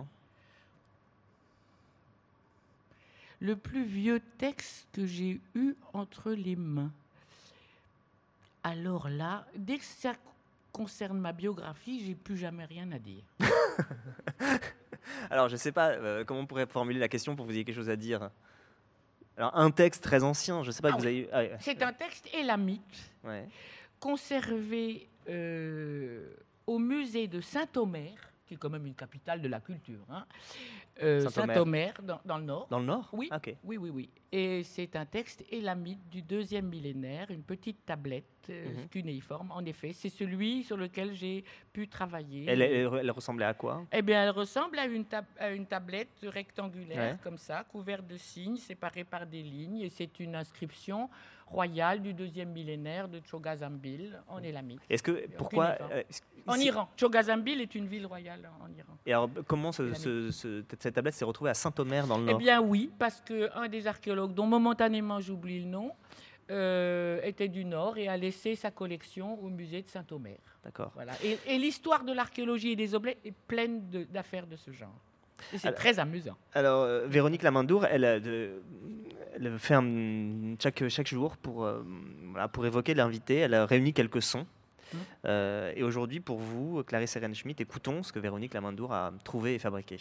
Le plus vieux texte que j'ai eu entre les mains. Alors là, dès que ça concerne ma biographie, j'ai plus jamais rien à dire. Alors, je ne sais pas comment on pourrait formuler la question pour que vous ayez quelque chose à dire. Alors, un texte très ancien, je ne sais pas que vous avez... C'est un texte élamite Ouais. conservé au musée de Saint-Omer, qui est quand même une capitale de la culture. Hein. Saint-Omer, dans le Nord. Dans le Nord? Oui, Ok. oui. Et c'est un texte élamite du 2e millénaire, une petite tablette cunéiforme. En effet, c'est celui sur lequel j'ai pu travailler. Elle ressemblait à quoi? Eh bien, elle ressemble à une tablette rectangulaire, comme ça, couverte de signes, séparée par des lignes. Et c'est une inscription royale du 2e millénaire de Chogazambil en élamite. Pourquoi en Iran. Chogazambil est une ville royale en Iran. Et alors, comment cette tablette s'est retrouvée à Saint-Omer dans le Nord? Eh bien, oui, parce qu'un des archéologues, dont momentanément j'oublie le nom, était du Nord et a laissé sa collection au musée de Saint-Omer. D'accord. Voilà. Et l'histoire de l'archéologie et des objets est pleine d'affaires de ce genre. Et c'est très amusant. Alors, Véronique Lamandour, elle fait chaque jour pour évoquer l'invité. Elle a réuni quelques sons. Et aujourd'hui, pour vous, Clarisse Ehrenschmidt, écoutons ce que Véronique Lamandour a trouvé et fabriqué.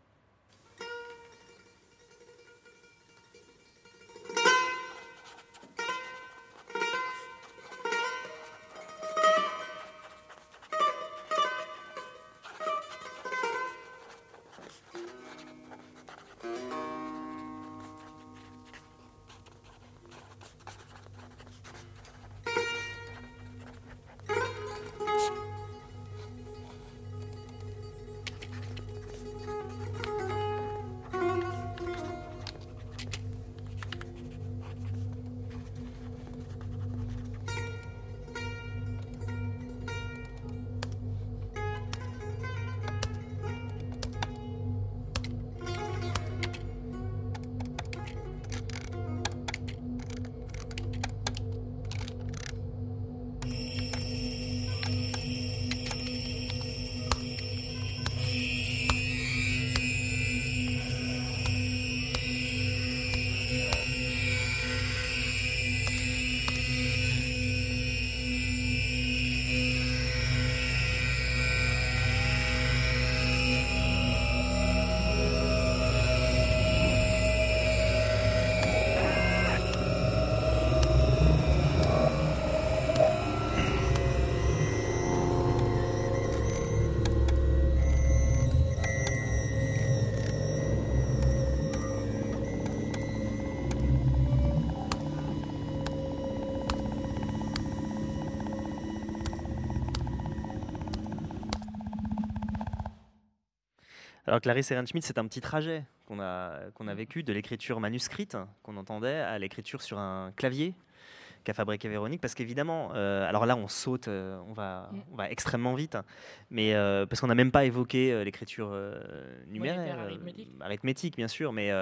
Alors Clarisse Ehrenschmidt, c'est un petit trajet qu'on a vécu de l'écriture manuscrite qu'on entendait à l'écriture sur un clavier qu'a fabriqué Véronique, parce qu'évidemment, alors là on saute, on va extrêmement vite, mais parce qu'on n'a même pas évoqué l'écriture numérique, arithmétique bien sûr, mais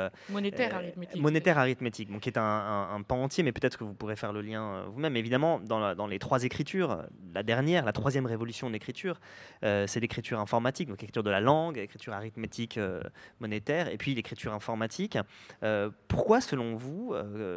monétaire arithmétique, donc qui est un pan entier, mais peut-être que vous pourrez faire le lien vous-même. Évidemment, dans les trois écritures, la troisième révolution de l'écriture, c'est l'écriture informatique, donc l'écriture de la langue, l'écriture arithmétique monétaire, et puis l'écriture informatique. Pourquoi, selon vous,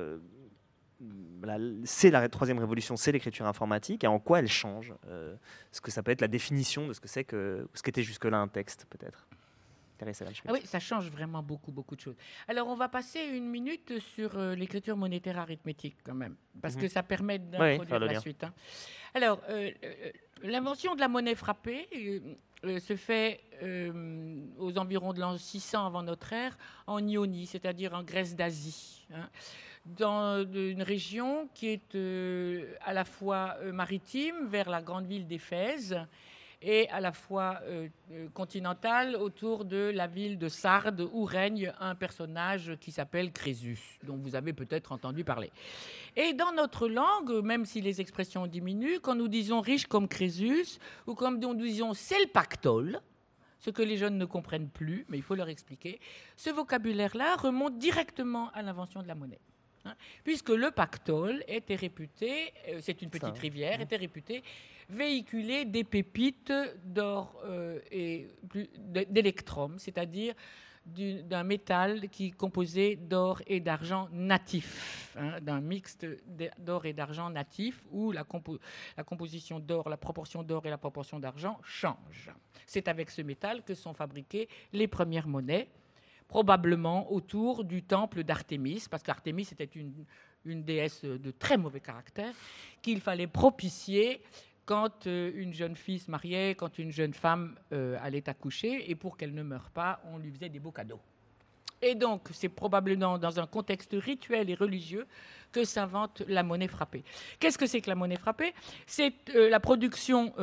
c'est la troisième révolution, c'est l'écriture informatique, et en quoi elle change ce que ça peut être la définition de ce qu'était jusque-là un texte, peut-être. Oui, ça change vraiment beaucoup de choses. Alors, on va passer une minute sur l'écriture monétaire arithmétique, quand même, parce que ça permet d'introduire la suite. Hein. Alors, l'invention de la monnaie frappée se fait aux environs de l'an 600 avant notre ère, en Ionie, c'est-à-dire en Grèce d'Asie. Hein, dans une région qui est à la fois maritime, vers la grande ville d'Éphèse, et à la fois continentale, autour de la ville de Sardes, où règne un personnage qui s'appelle Crésus, dont vous avez peut-être entendu parler. Et dans notre langue, même si les expressions diminuent, quand nous disons riche comme Crésus, ou comme nous disons c'est le pactole, ce que les jeunes ne comprennent plus, mais il faut leur expliquer, ce vocabulaire-là remonte directement à l'invention de la monnaie. Hein, puisque le pactole était réputé, c'est une petite rivière, était réputé véhiculer des pépites d'or et d'électrum, c'est-à-dire d'un métal qui est composé d'or et d'argent natif, d'un mixte d'or et d'argent natif où la composition d'or, la proportion d'or et la proportion d'argent changent. C'est avec ce métal que sont fabriquées les premières monnaies, probablement autour du temple d'Artémis, parce qu'Artémis était une déesse de très mauvais caractère, qu'il fallait propitier quand une jeune fille se mariait, quand une jeune femme allait accoucher, et pour qu'elle ne meure pas, on lui faisait des beaux cadeaux. Et donc, c'est probablement dans un contexte rituel et religieux que s'invente la monnaie frappée. Qu'est-ce que c'est que la monnaie frappée ? C'est la production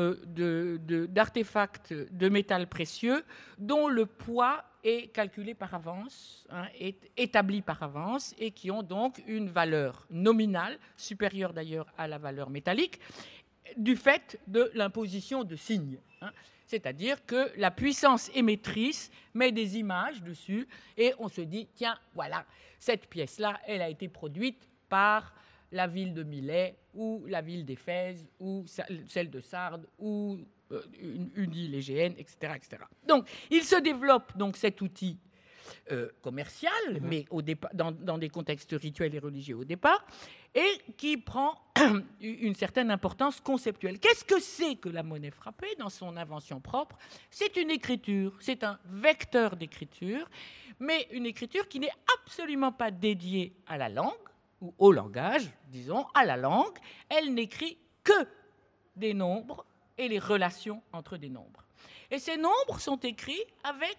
d'artefacts de métal précieux dont le poids est calculé par avance, est établi par avance, et qui ont donc une valeur nominale, supérieure d'ailleurs à la valeur métallique, du fait de l'imposition de signes. C'est-à-dire que la puissance émettrice met des images dessus et on se dit, tiens, voilà, cette pièce-là, elle a été produite par la ville de Milet ou la ville d'Éphèse ou celle de Sardes ou une île égéenne, etc., etc. Donc, il se développe donc cet outil commercial, mais dans des contextes rituels et religieux au départ, et qui prend une certaine importance conceptuelle. Qu'est-ce que c'est que la monnaie frappée dans son invention propre ? C'est une écriture, c'est un vecteur d'écriture, mais une écriture qui n'est absolument pas dédiée à la langue, ou au langage, disons, à la langue. Elle n'écrit que des nombres et les relations entre des nombres. Et ces nombres sont écrits avec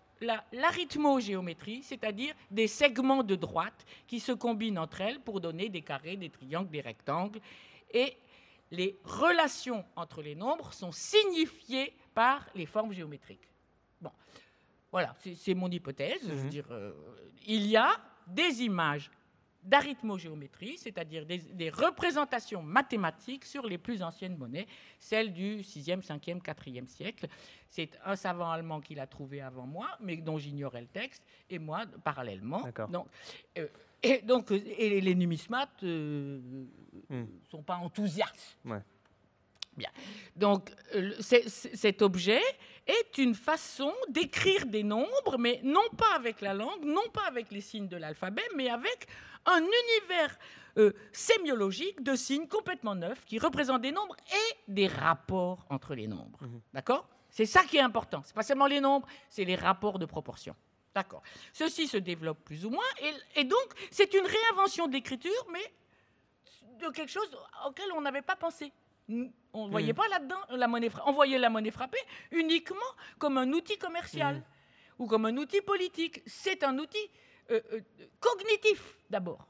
l'arithmogéométrie, c'est-à-dire des segments de droite qui se combinent entre elles pour donner des carrés, des triangles, des rectangles. Et les relations entre les nombres sont signifiées par les formes géométriques. Bon, voilà, c'est mon hypothèse. Je veux dire, il y a des images d'arithmogéométrie, c'est-à-dire des représentations mathématiques sur les plus anciennes monnaies, celles du 6e, 5e, 4e siècle. C'est un savant allemand qui l'a trouvé avant moi, mais dont j'ignorais le texte, et moi, parallèlement. Donc, et les numismates ne sont pas enthousiastes. Ouais. Bien. Donc, cet objet est une façon d'écrire des nombres, mais non pas avec la langue, non pas avec les signes de l'alphabet, mais avec un univers sémiologique de signes complètement neufs qui représentent des nombres et des rapports entre les nombres. D'accord ? C'est ça qui est important. Ce n'est pas seulement les nombres, c'est les rapports de proportion. D'accord. Ceci se développe plus ou moins, et donc c'est une réinvention de l'écriture, mais de quelque chose auquel on n'avait pas pensé. On ne voyait pas là-dedans la monnaie frappée. On voyait la monnaie frappée uniquement comme un outil commercial ou comme un outil politique. C'est un outil cognitif d'abord,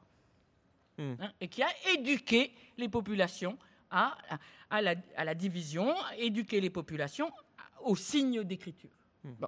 et qui a éduqué les populations à la division, éduqué les populations aux signes d'écriture. Bon.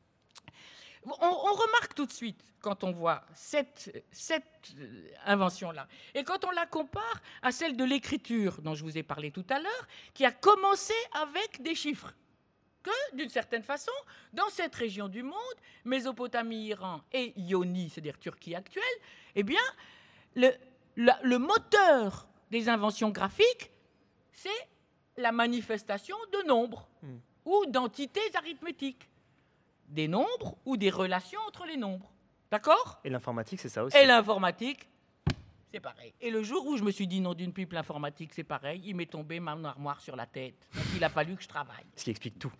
On remarque tout de suite, quand on voit cette invention-là, et quand on la compare à celle de l'écriture dont je vous ai parlé tout à l'heure, qui a commencé avec des chiffres, que, d'une certaine façon, dans cette région du monde, Mésopotamie, Iran et Ionie, c'est-à-dire Turquie actuelle, eh bien, le moteur des inventions graphiques, c'est la manifestation de nombres ou d'entités arithmétiques. Des nombres ou des relations entre les nombres. D'accord ? Et l'informatique, c'est ça aussi. Et l'informatique, c'est pareil. Et le jour où je me suis dit non d'une pipe, l'informatique, c'est pareil, il m'est tombé ma armoire sur la tête. Donc il a fallu que je travaille. Ce qui explique tout.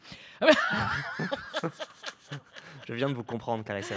Je viens de vous comprendre, Clarissa.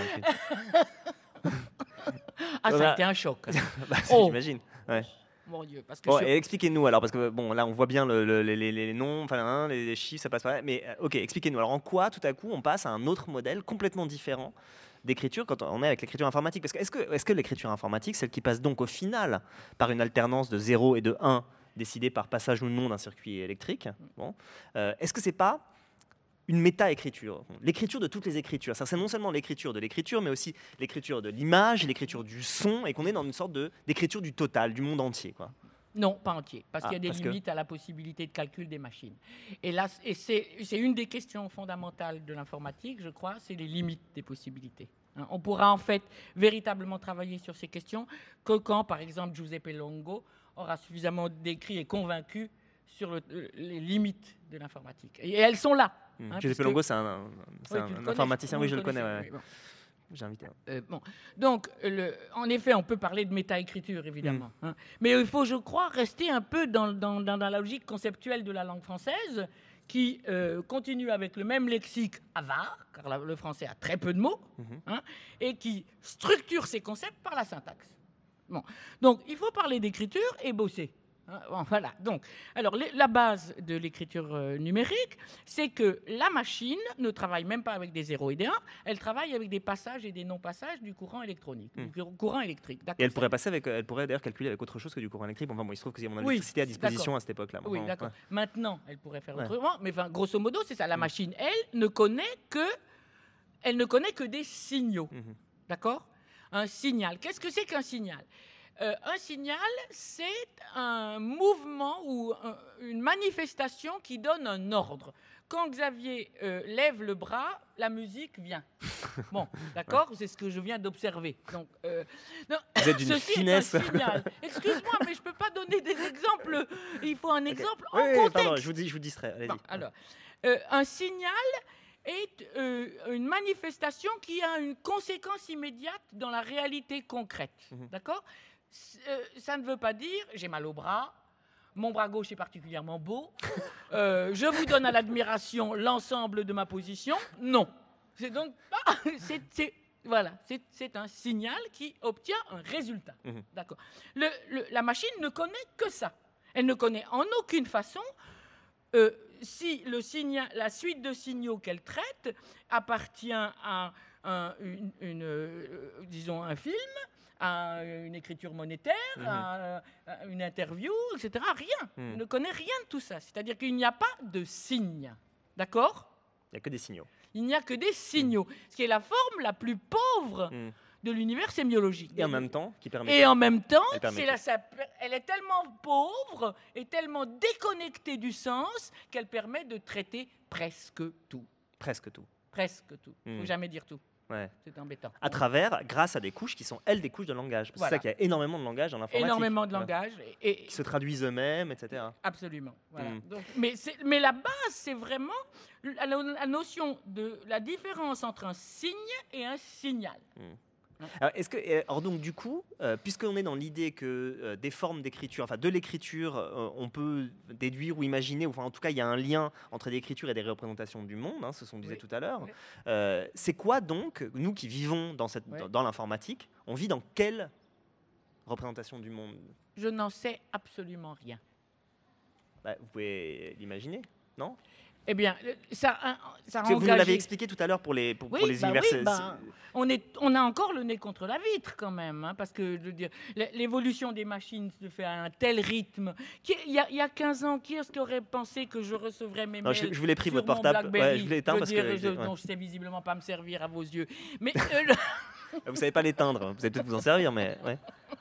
Ça a été un choc. J'imagine. Ouais. Mon Dieu, parce que et expliquez-nous alors, parce que bon, là on voit bien les noms, enfin les chiffres, ça passe pas. Mais ok, expliquez-nous. Alors en quoi, tout à coup, on passe à un autre modèle complètement différent d'écriture quand on est avec l'écriture informatique ? Parce que est-ce que l'écriture informatique, celle qui passe donc au final par une alternance de 0 et de 1 décidée par passage ou non d'un circuit électrique, est-ce que c'est pas une méta-écriture, l'écriture de toutes les écritures. Ça, c'est non seulement l'écriture de l'écriture, mais aussi l'écriture de l'image, l'écriture du son, et qu'on est dans une sorte d'écriture du total, du monde entier, quoi. Non, pas entier, parce qu'il y a des limites à la possibilité de calcul des machines. Et là, c'est une des questions fondamentales de l'informatique, je crois, c'est les limites des possibilités. On pourra en fait véritablement travailler sur ces questions que quand, par exemple, Giuseppe Longo aura suffisamment décrit et convaincu sur les limites de l'informatique. Et elles sont là. Giuseppe Longo, c'est un informaticien, oui, je le connais. Ouais. Bon. J'ai invité. Bon. Donc, en effet, on peut parler de méta-écriture, évidemment. Mais il faut, je crois, rester un peu dans la logique conceptuelle de la langue française, qui continue avec le même lexique avare, car le français a très peu de mots, et qui structure ses concepts par la syntaxe. Bon. Donc, il faut parler d'écriture et bosser. Bon, voilà. Donc, alors, la base de l'écriture numérique, c'est que la machine ne travaille même pas avec des 0 et des 1, elle travaille avec des passages et des non-passages du courant électronique, du courant électrique. Et elle pourrait d'ailleurs calculer avec autre chose que du courant électrique. Enfin, bon, il se trouve qu'il y a mon électricité à disposition à cette époque-là. Oui, d'accord. Maintenant, elle pourrait faire autrement, mais enfin, grosso modo, c'est ça. La machine, elle ne connaît que des signaux. D'accord ? Un signal. Qu'est-ce que c'est qu'un signal ? Un signal, c'est un mouvement ou une manifestation qui donne un ordre. Quand Xavier lève le bras, la musique vient. Bon, d'accord, c'est ce que je viens d'observer. Donc, non, vous êtes d'une finesse. Est un signal. Excuse-moi, mais je ne peux pas donner des exemples. Il faut un exemple en oui, contexte. Pardon, je vous distrais. Allez-y. Bon, alors, un signal est une manifestation qui a une conséquence immédiate dans la réalité concrète. D'accord ? Ça ne veut pas dire j'ai mal au bras, mon bras gauche est particulièrement beau, je vous donne à l'admiration l'ensemble de ma position. Non. C'est donc pas. Voilà, c'est un signal qui obtient un résultat. D'accord. La machine ne connaît que ça. Elle ne connaît en aucune façon si la suite de signaux qu'elle traite appartient à disons un film, à une écriture monétaire, à une interview, etc. Rien. Elle ne connaît rien de tout ça. C'est-à-dire qu'il n'y a pas de signes. D'accord ? Il n'y a que des signaux. Il n'y a que des signaux. Ce qui est la forme la plus pauvre de l'univers sémiologique. Et en même temps, qui permet. Et en même temps, elle est tellement pauvre et tellement déconnectée du sens qu'elle permet de traiter presque tout. Presque tout. Presque tout. Il ne faut jamais dire tout. Ouais. C'est embêtant. Grâce à des couches qui sont, elles, des couches de langage. Voilà. C'est ça qu'il y a énormément de langage dans l'informatique. Énormément de langage. Qui se traduisent eux-mêmes, etc. Absolument. Voilà. Donc, mais la base, c'est vraiment la notion de la différence entre un signe et un signal. Alors donc du coup, puisqu'on est dans l'idée que des formes d'écriture, enfin de l'écriture, on peut déduire ou imaginer, ou enfin en tout cas il y a un lien entre l'écriture et des représentations du monde, c'est ce qu'on disait tout à l'heure. C'est quoi donc, nous qui vivons dans l'informatique, on vit dans quelle représentation du monde ? Je n'en sais absolument rien. Vous pouvez l'imaginer, non ? Eh bien, ça vous nous l'avez expliqué tout à l'heure pour les universités. On a encore le nez contre la vitre quand même, parce que je veux dire, l'évolution des machines se fait à un tel rythme. Il y a 15 ans, qui est-ce qui aurait pensé que je recevrais mes mails je vous l'ai pris sur votre portable. BlackBerry, je vous l'ai éteint parce que je sais visiblement pas me servir à vos yeux. Mais vous savez pas l'éteindre. Vous allez peut-être vous en servir, mais ouais.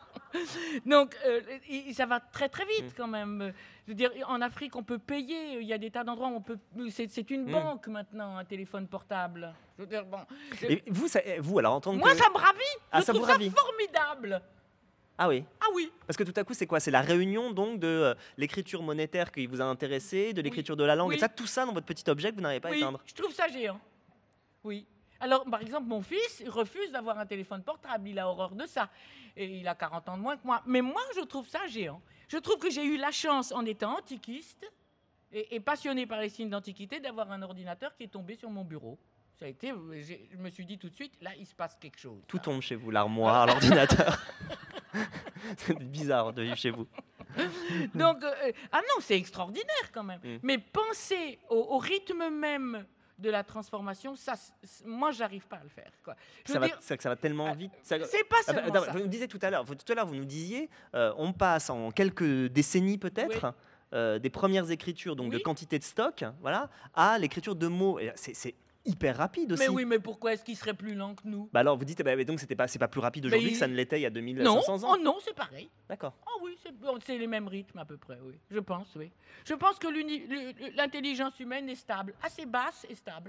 Donc, ça va très très vite quand même. Je veux dire, en Afrique, on peut payer. Il y a des tas d'endroits où on peut. C'est une banque maintenant, un téléphone portable. Je veux dire, bon. Et vous alors en tant que. Moi, ça me ravit. Je ça trouve ça formidable. Ah oui. Ah oui. Parce que tout à coup, c'est quoi ? C'est la réunion donc de l'écriture monétaire qui vous a intéressé, de l'écriture de la langue, et ça, tout ça dans votre petit objet que vous n'arrivez pas à éteindre. Je trouve ça géant. Oui. Alors, par exemple, mon fils refuse d'avoir un téléphone portable. Il a horreur de ça. Et il a 40 ans de moins que moi. Mais moi, je trouve ça géant. Je trouve que j'ai eu la chance, en étant antiquiste et passionné par les signes d'antiquité, d'avoir un ordinateur qui est tombé sur mon bureau. Ça a été, je me suis dit tout de suite, là, il se passe quelque chose. Tout tombe chez vous, l'armoire, l'ordinateur. C'est bizarre de vivre chez vous. Donc, non, c'est extraordinaire quand même. Mais pensez au rythme même de la transformation, ça, moi, j'arrive pas à le faire. Quoi. C'est que ça va tellement vite. C'est pas seulement ça. Vous nous disiez tout à l'heure, vous nous disiez, on passe en quelques décennies peut-être, des premières écritures donc de quantité de stock, voilà, à l'écriture de mots. Et c'est hyper rapide aussi. Mais oui, mais pourquoi est-ce qu'il serait plus lent que nous ? Alors vous dites, donc c'est pas plus rapide aujourd'hui que ça ne l'était il y a 2500 ans. Non, c'est pareil. D'accord. Oh oui, c'est les mêmes rythmes à peu près, oui. Je pense, oui. Je pense que l'intelligence humaine est stable, assez basse et stable.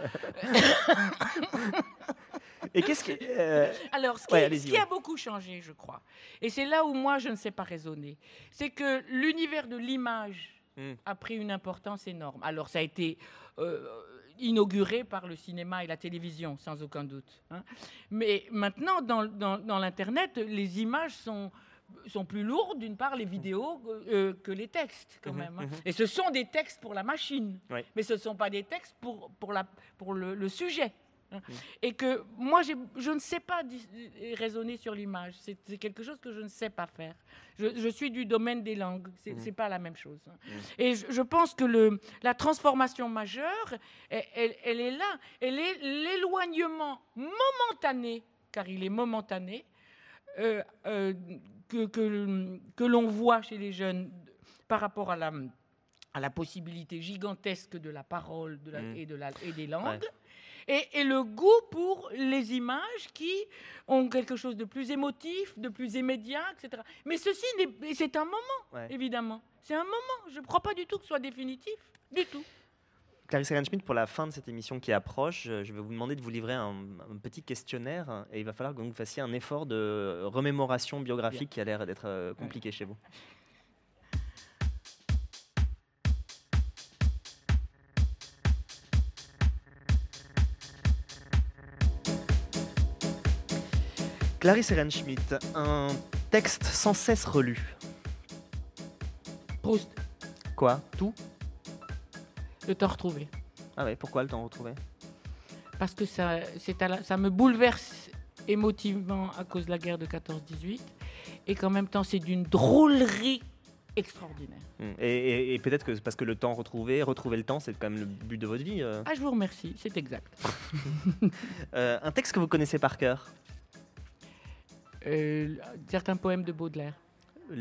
Et qu'est-ce qui... Alors, ce qui a beaucoup changé, je crois, et c'est là où moi je ne sais pas raisonner, c'est que l'univers de l'image a pris une importance énorme. Alors ça a été inauguré par le cinéma et la télévision, sans aucun doute. Hein. Mais maintenant, dans l'Internet, les images sont plus lourdes, d'une part, les vidéos, que les textes, quand même. Hein. Et ce sont des textes pour la machine, mais ce ne sont pas des textes pour le sujet. Hein. Et que moi, je ne sais pas raisonner sur l'image. C'est quelque chose que je ne sais pas faire. Je suis du domaine des langues. C'est pas la même chose. Hein. Et je pense que la transformation majeure, elle est là. Elle est l'éloignement momentané, car il est momentané, que l'on voit chez les jeunes par rapport à la possibilité gigantesque de la parole et des langues. Ouais. Et le goût pour les images qui ont quelque chose de plus émotif, de plus immédiat, etc. Mais c'est un moment, évidemment. C'est un moment. Je ne crois pas du tout que ce soit définitif. Du tout. Clarisse Ehrenschmidt, pour la fin de cette émission qui approche, je vais vous demander de vous livrer un petit questionnaire et il va falloir que vous fassiez un effort de remémoration biographique qui a l'air d'être compliqué chez vous. Clarisse Ehrenschmidt, un texte sans cesse relu. Proust. Quoi ? Tout ? Le temps retrouvé. Ah ouais, pourquoi le temps retrouvé ? Parce que ça me bouleverse émotivement à cause de la guerre de 14-18 et qu'en même temps c'est d'une drôlerie extraordinaire. Et peut-être que parce que le temps retrouver le temps, c'est quand même le but de votre vie. Ah, je vous remercie, c'est exact. Un texte que vous connaissez par cœur ? Certains poèmes de Baudelaire. Lesquels ?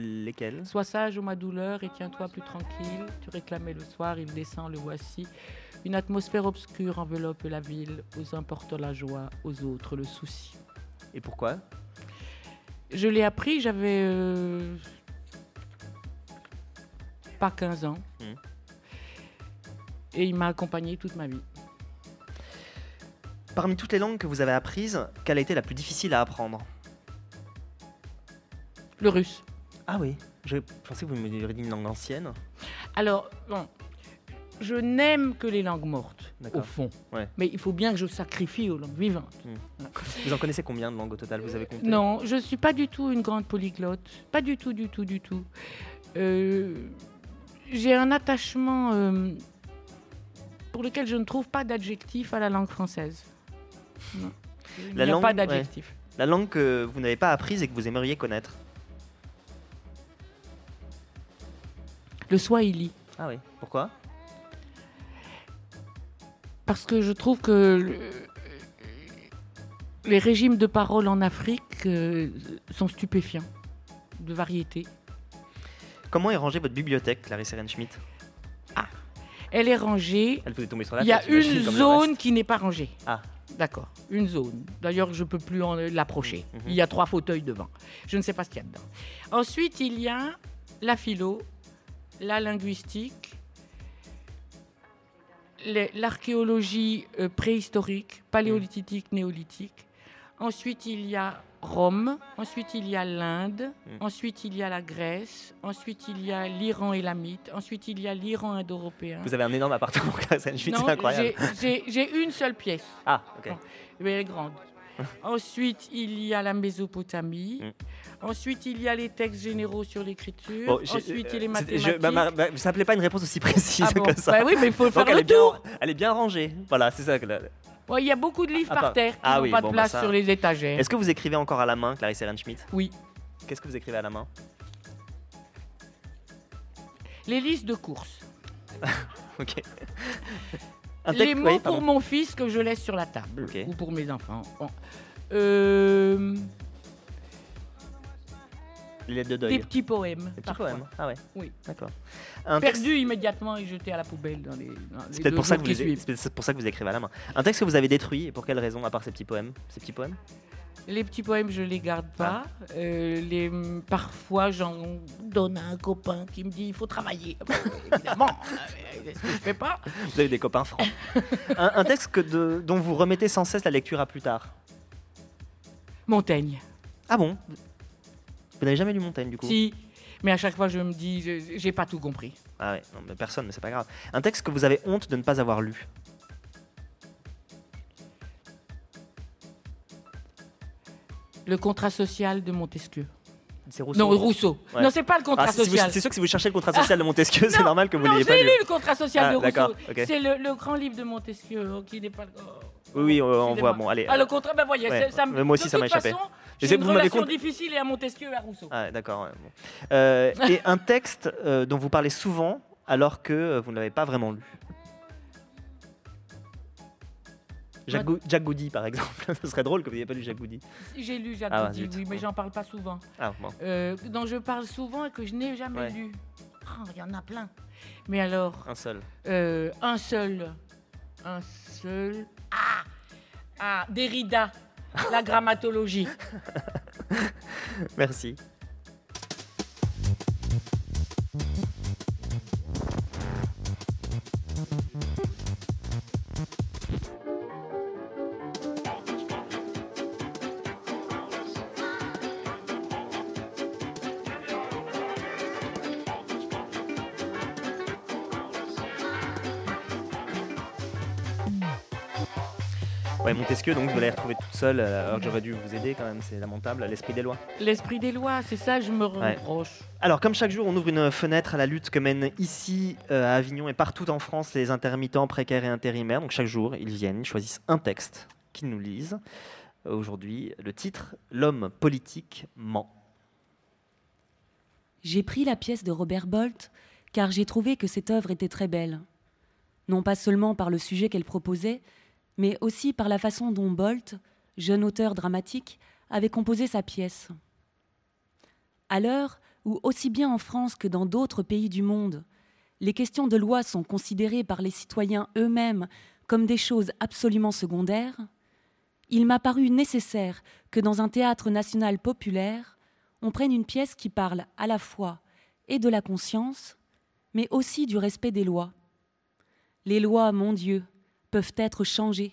Sois sage ô ma douleur et tiens-toi plus tranquille. Tu réclamais le soir, il descend, le voici. Une atmosphère obscure enveloppe la ville. Aux uns porte la joie, aux autres le souci. Et pourquoi ? Je l'ai appris, j'avais pas 15 ans. Et il m'a accompagné toute ma vie. Parmi toutes les langues que vous avez apprises, quelle a été la plus difficile à apprendre ? Le russe. Ah oui, je pensais que vous m'auriez dit une langue ancienne. Alors, bon, je n'aime que les langues mortes, au fond. Ouais. Mais il faut bien que je sacrifie aux langues vivantes. Vous en connaissez combien de langues au total, vous avez compté ? Non, je ne suis pas du tout une grande polyglotte. Pas du tout. J'ai un attachement pour lequel je ne trouve pas d'adjectif à la langue française. Non. Il n'y a pas d'adjectif. Ouais. La langue que vous n'avez pas apprise et que vous aimeriez connaître ? Le swahili. Ah oui, pourquoi ? Parce que je trouve que les régimes de parole en Afrique sont stupéfiants, de variété. Comment est rangée votre bibliothèque, Clarisse Ehrenschmidt ? Ah, elle est rangée. Elle peut tomber sur la tête. Il y a une zone qui n'est pas rangée. Ah. D'accord, une zone. D'ailleurs, je ne peux plus l'approcher. Il y a 3 fauteuils devant. Je ne sais pas ce qu'il y a dedans. Ensuite, il y a la philo, la linguistique, l'archéologie préhistorique, paléolithique, néolithique. Ensuite, il y a Rome. Ensuite, il y a l'Inde. Ensuite, il y a la Grèce. Ensuite, il y a l'Iran élamite. Ensuite, il y a l'Iran indo-européen. Vous avez un énorme appartement, c'est incroyable. J'ai une seule pièce. Ah, ok. Mais elle est grande. Ensuite, il y a la Mésopotamie. Ensuite, il y a les textes généraux sur l'écriture. Bon, ensuite, il y a les mathématiques. Ça ne s'appelait pas une réponse aussi précise que ça. Bah oui, mais il faut faire le tour. Elle est bien rangée. Voilà, c'est ça. Il y a beaucoup de livres par terre qui n'ont pas de place sur les étagères. Est-ce que vous écrivez encore à la main, Clarisse Ehrenschmidt ? Oui. Qu'est-ce que vous écrivez à la main ? Les listes de courses. Ok. Les mots pour mon fils que je laisse sur la table. Okay. Ou pour mes enfants. Bon. Les lettres de deuil. Des petits poèmes. Des petits poèmes. Ah ouais. Oui. D'accord. Perdus immédiatement et jetés à la poubelle dans les c'est peut-être pour ça que vous écrivez à la main. Un texte que vous avez détruit et pour quelle raison, à part ces petits poèmes ? Les petits poèmes, je les garde pas. Parfois, j'en donne à un copain qui me dit il faut travailler. Évidemment, c'est ce que je fais pas. Vous avez des copains francs. un texte dont vous remettez sans cesse la lecture à plus tard. Montaigne. Ah bon ? Vous n'avez jamais lu Montaigne, du coup ? Si, mais à chaque fois, je me dis, j'ai pas tout compris. Ah ouais, non, mais personne, mais c'est pas grave. Un texte que vous avez honte de ne pas avoir lu ? Le contrat social de Montesquieu. C'est Rousseau. Non, Rousseau. Ouais. Non, c'est pas le contrat social. C'est sûr que si vous cherchez le contrat social de Montesquieu, c'est Non, normal que vous non, l'ayez pas j'ai lu. lu le contrat social de Rousseau. D'accord, ok. C'est le grand livre de Montesquieu qui n'est pas le... Oui, on voit. Excusez-moi. Bon, allez. Ah, le contrat, ben voyez, Ouais. ça Moi aussi, de ça m'a toute échappé. façon, Mais j'ai une vous m'avez relation compris. difficile et à Montesquieu et à Rousseau. Ah, d'accord. Ouais, bon. Et un texte dont vous parlez souvent alors que vous ne l'avez pas vraiment lu. Jack Goody, par exemple. Ce serait drôle que vous n'ayez pas lu Jack Goody. J'ai lu Jacques Ah, Goody, zut. oui, mais j'en parle pas souvent. Ah, bon. Dont je parle souvent et que je n'ai jamais Ouais. lu. Oh, il y en a plein. Mais alors, Un seul. un seul. Ah, Derrida, la grammatologie. Merci. Ouais, Montesquieu, donc vous l'avez retrouvé toute seule, alors que j'aurais dû vous aider quand même, c'est lamentable, l'esprit des lois. L'esprit des lois, c'est ça, je me reproche. Alors, comme chaque jour, on ouvre une fenêtre à la lutte que mènent ici, à Avignon et partout en France, les intermittents, précaires et intérimaires. Donc chaque jour, ils viennent, ils choisissent un texte qu'ils nous lisent. Aujourd'hui, le titre « L'homme politique ment ». J'ai pris la pièce de Robert Bolt car j'ai trouvé que cette œuvre était très belle. Non pas seulement par le sujet qu'elle proposait, mais aussi par la façon dont Bolt, jeune auteur dramatique, avait composé sa pièce. À l'heure où, aussi bien en France que dans d'autres pays du monde, les questions de loi sont considérées par les citoyens eux-mêmes comme des choses absolument secondaires, il m'a paru nécessaire que dans un théâtre national populaire, on prenne une pièce qui parle à la fois et de la conscience, mais aussi du respect des lois. Les lois, mon Dieu, peuvent être changées.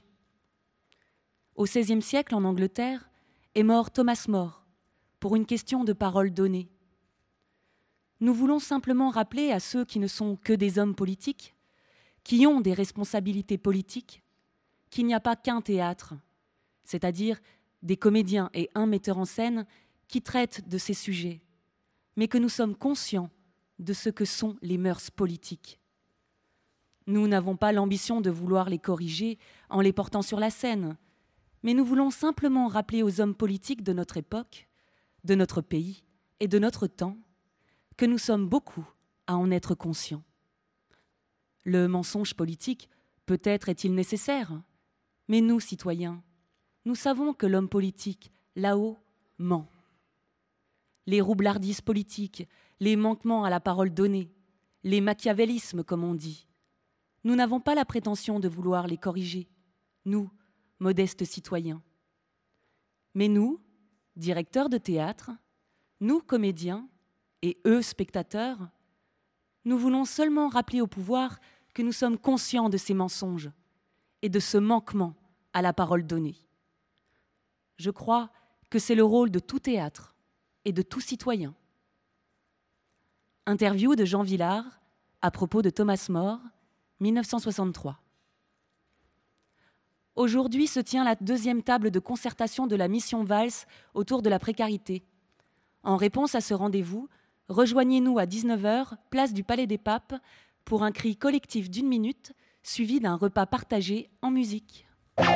Au XVIe siècle, en Angleterre, est mort Thomas More pour une question de parole donnée. Nous voulons simplement rappeler à ceux qui ne sont que des hommes politiques, qui ont des responsabilités politiques, qu'il n'y a pas qu'un théâtre, c'est-à-dire des comédiens et un metteur en scène qui traitent de ces sujets, mais que nous sommes conscients de ce que sont les mœurs politiques. Nous n'avons pas l'ambition de vouloir les corriger en les portant sur la scène, mais nous voulons simplement rappeler aux hommes politiques de notre époque, de notre pays et de notre temps que nous sommes beaucoup à en être conscients. Le mensonge politique, peut-être est-il nécessaire, mais nous, citoyens, nous savons que l'homme politique, là-haut, ment. Les roublardises politiques, les manquements à la parole donnée, les machiavélismes, comme on dit, nous n'avons pas la prétention de vouloir les corriger, nous, modestes citoyens. Mais nous, directeurs de théâtre, nous, comédiens, et eux, spectateurs, nous voulons seulement rappeler au pouvoir que nous sommes conscients de ces mensonges et de ce manquement à la parole donnée. Je crois que c'est le rôle de tout théâtre et de tout citoyen. Interview de Jean Villard à propos de Thomas More, 1963. Aujourd'hui se tient la deuxième table de concertation de la mission Valls autour de la précarité. En réponse à ce rendez-vous, rejoignez-nous à 19h, place du Palais des Papes, pour un cri collectif d'1 minute, suivi d'un repas partagé en musique.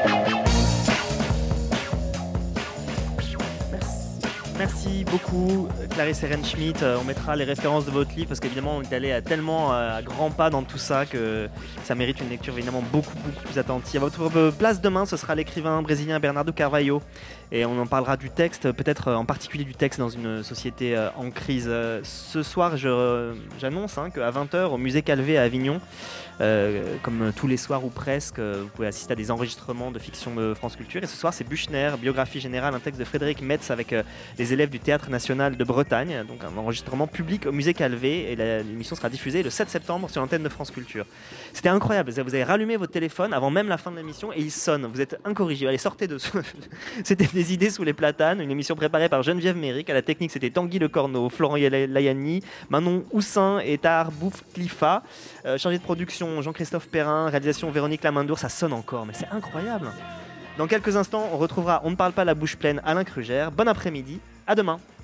Merci beaucoup Clarisse Ehrenschmidt. On mettra les références de votre livre parce qu'évidemment on est allé tellement à grands pas dans tout ça que ça mérite une lecture évidemment beaucoup plus attentive. À votre place demain, ce sera l'écrivain brésilien Bernardo Carvalho et on en parlera du texte, peut-être en particulier du texte dans une société en crise. Ce soir, j'annonce qu'à 20h au musée Calvé à Avignon, comme tous les soirs ou presque, vous pouvez assister à des enregistrements de fiction de France Culture. Et ce soir, c'est Buchner, biographie générale, un texte de Frédéric Metz avec les élèves du Théâtre National de Bretagne, donc un enregistrement public au musée Calvé, et l'émission sera diffusée le 7 septembre sur l'antenne de France Culture. C'était incroyable, vous avez rallumé votre téléphone avant même la fin de l'émission et il sonne, vous êtes incorrigible, allez sortez de ce... C'était des idées sous les platanes, une émission préparée par Geneviève Méric, à la technique c'était Tanguy Lecorneau, Florent Layani, Manon Houssin et Tahar Boufklifa, chargé de production Jean-Christophe Perrin, réalisation Véronique Lamandour, ça sonne encore, mais c'est incroyable. Dans quelques instants, on retrouvera On ne parle pas la bouche pleine Alain Krugère. Bon après-midi, à demain.